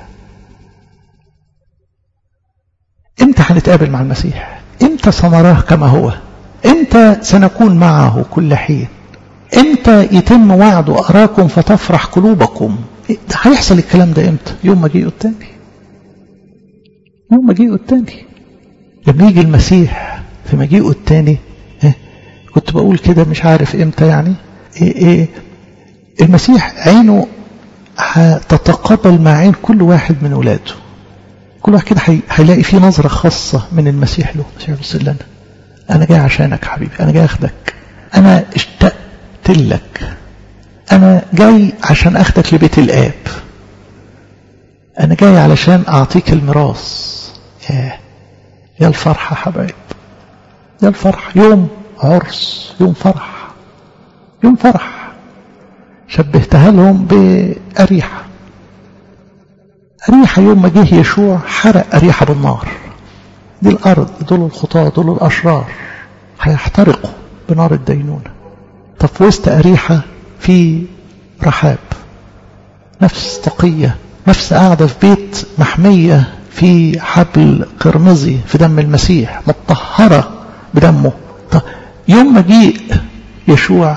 Speaker 1: امتى هنتقابل مع المسيح؟ امتى سنراه كما هو؟ امتى سنكون معه كل حين؟ امتى يتم وعده أراكم فتفرح قلوبكم؟ ده هيحصل الكلام ده امتى؟ يوم مجيئه التاني، يوم مجيئه التاني. لما يجي المسيح في مجيئه التاني، اه كنت بقول كده مش عارف امتى يعني، ايه ايه المسيح عينه هتتقابل مع عين كل واحد من ولاده. كل واحد كده هيلاقي فيه نظرة خاصة من المسيح له. المسيح بيقول لنا أنا جاي عشانك حبيبي، أنا جاي أخدك، أنا اشتقت لك، أنا جاي عشان أخدك لبيت الآب، أنا جاي علشان أعطيك الميراث. يا يا الفرحة حبايب، يا الفرح. يوم عرس، يوم فرح، يوم فرح. شبهتها لهم بأريحة. أريحة يوم ما جه يشوع حرق أريحة بالنار. دي الأرض، دول الخطاة، دول الأشرار هيحترقوا بنار الدينونة. طب في وسط أريحة في رحاب، نفس تقية، نفس قاعدة في بيت محمية في حبل قرمزي في دم المسيح، مطهرة بدمه. طب يوم ما جيء يشوع،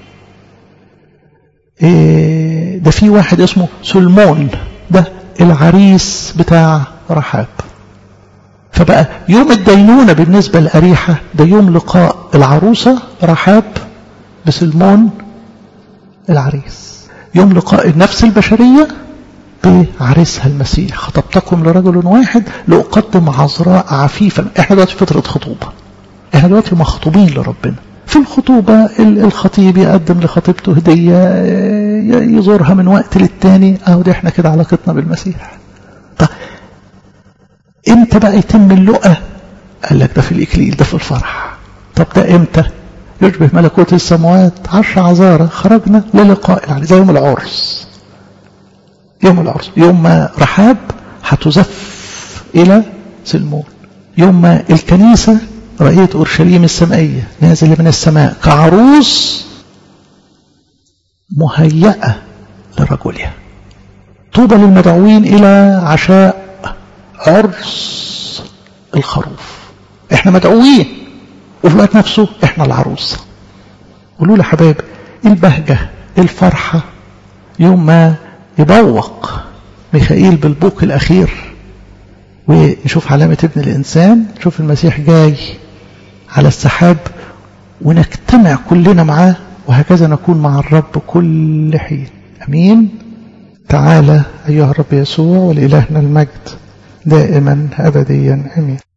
Speaker 1: إيه ده في واحد اسمه سلمون، ده العريس بتاع رحاب. فبقى يوم الدينونة بالنسبة لأريحة ده يوم لقاء العروسة رحاب بسلمون العريس، يوم لقاء النفس البشرية بعريسها المسيح. خطبتكم لرجل واحد لأقدم عذراء عفيفا. احنا دلوقتي فترة خطوبة، احنا دلوقتي مخطوبين لربنا. في الخطوبة الخطيب يقدم لخطيبته هدية يزورها من وقت للتاني، اهو دي احنا كده علاقتنا بالمسيح. طب امتى بقى يتم اللقاء؟ قال لك ده في الإكليل، ده في الفرح. طب ده امتى؟ يشبه ملكوت السماوات عشر عذارى خرجنا للقاء، يعني زي يوم العرس. يوم العرس، يوم ما رحاب هتزف إلى سلمون، يوم ما الكنيسة رأيت أورشليم السمائية نازل من السماء كعروس مهيئة لرجلها. طوبى للمدعوين إلى عشاء عرس الخروف. احنا مدعوين وفي الوقت نفسه احنا العروس. قولوا لي حبايب، البهجة الفرحة يوم ما يبوق ميخائيل بالبوق الأخير ونشوف علامة ابن الإنسان، نشوف المسيح جاي على السحاب ونجتمع كلنا معاه، وهكذا نكون مع الرب كل حين. أمين. تعالى أيها الرب يسوع، ولإلهنا المجد دائما أبديا. أمين.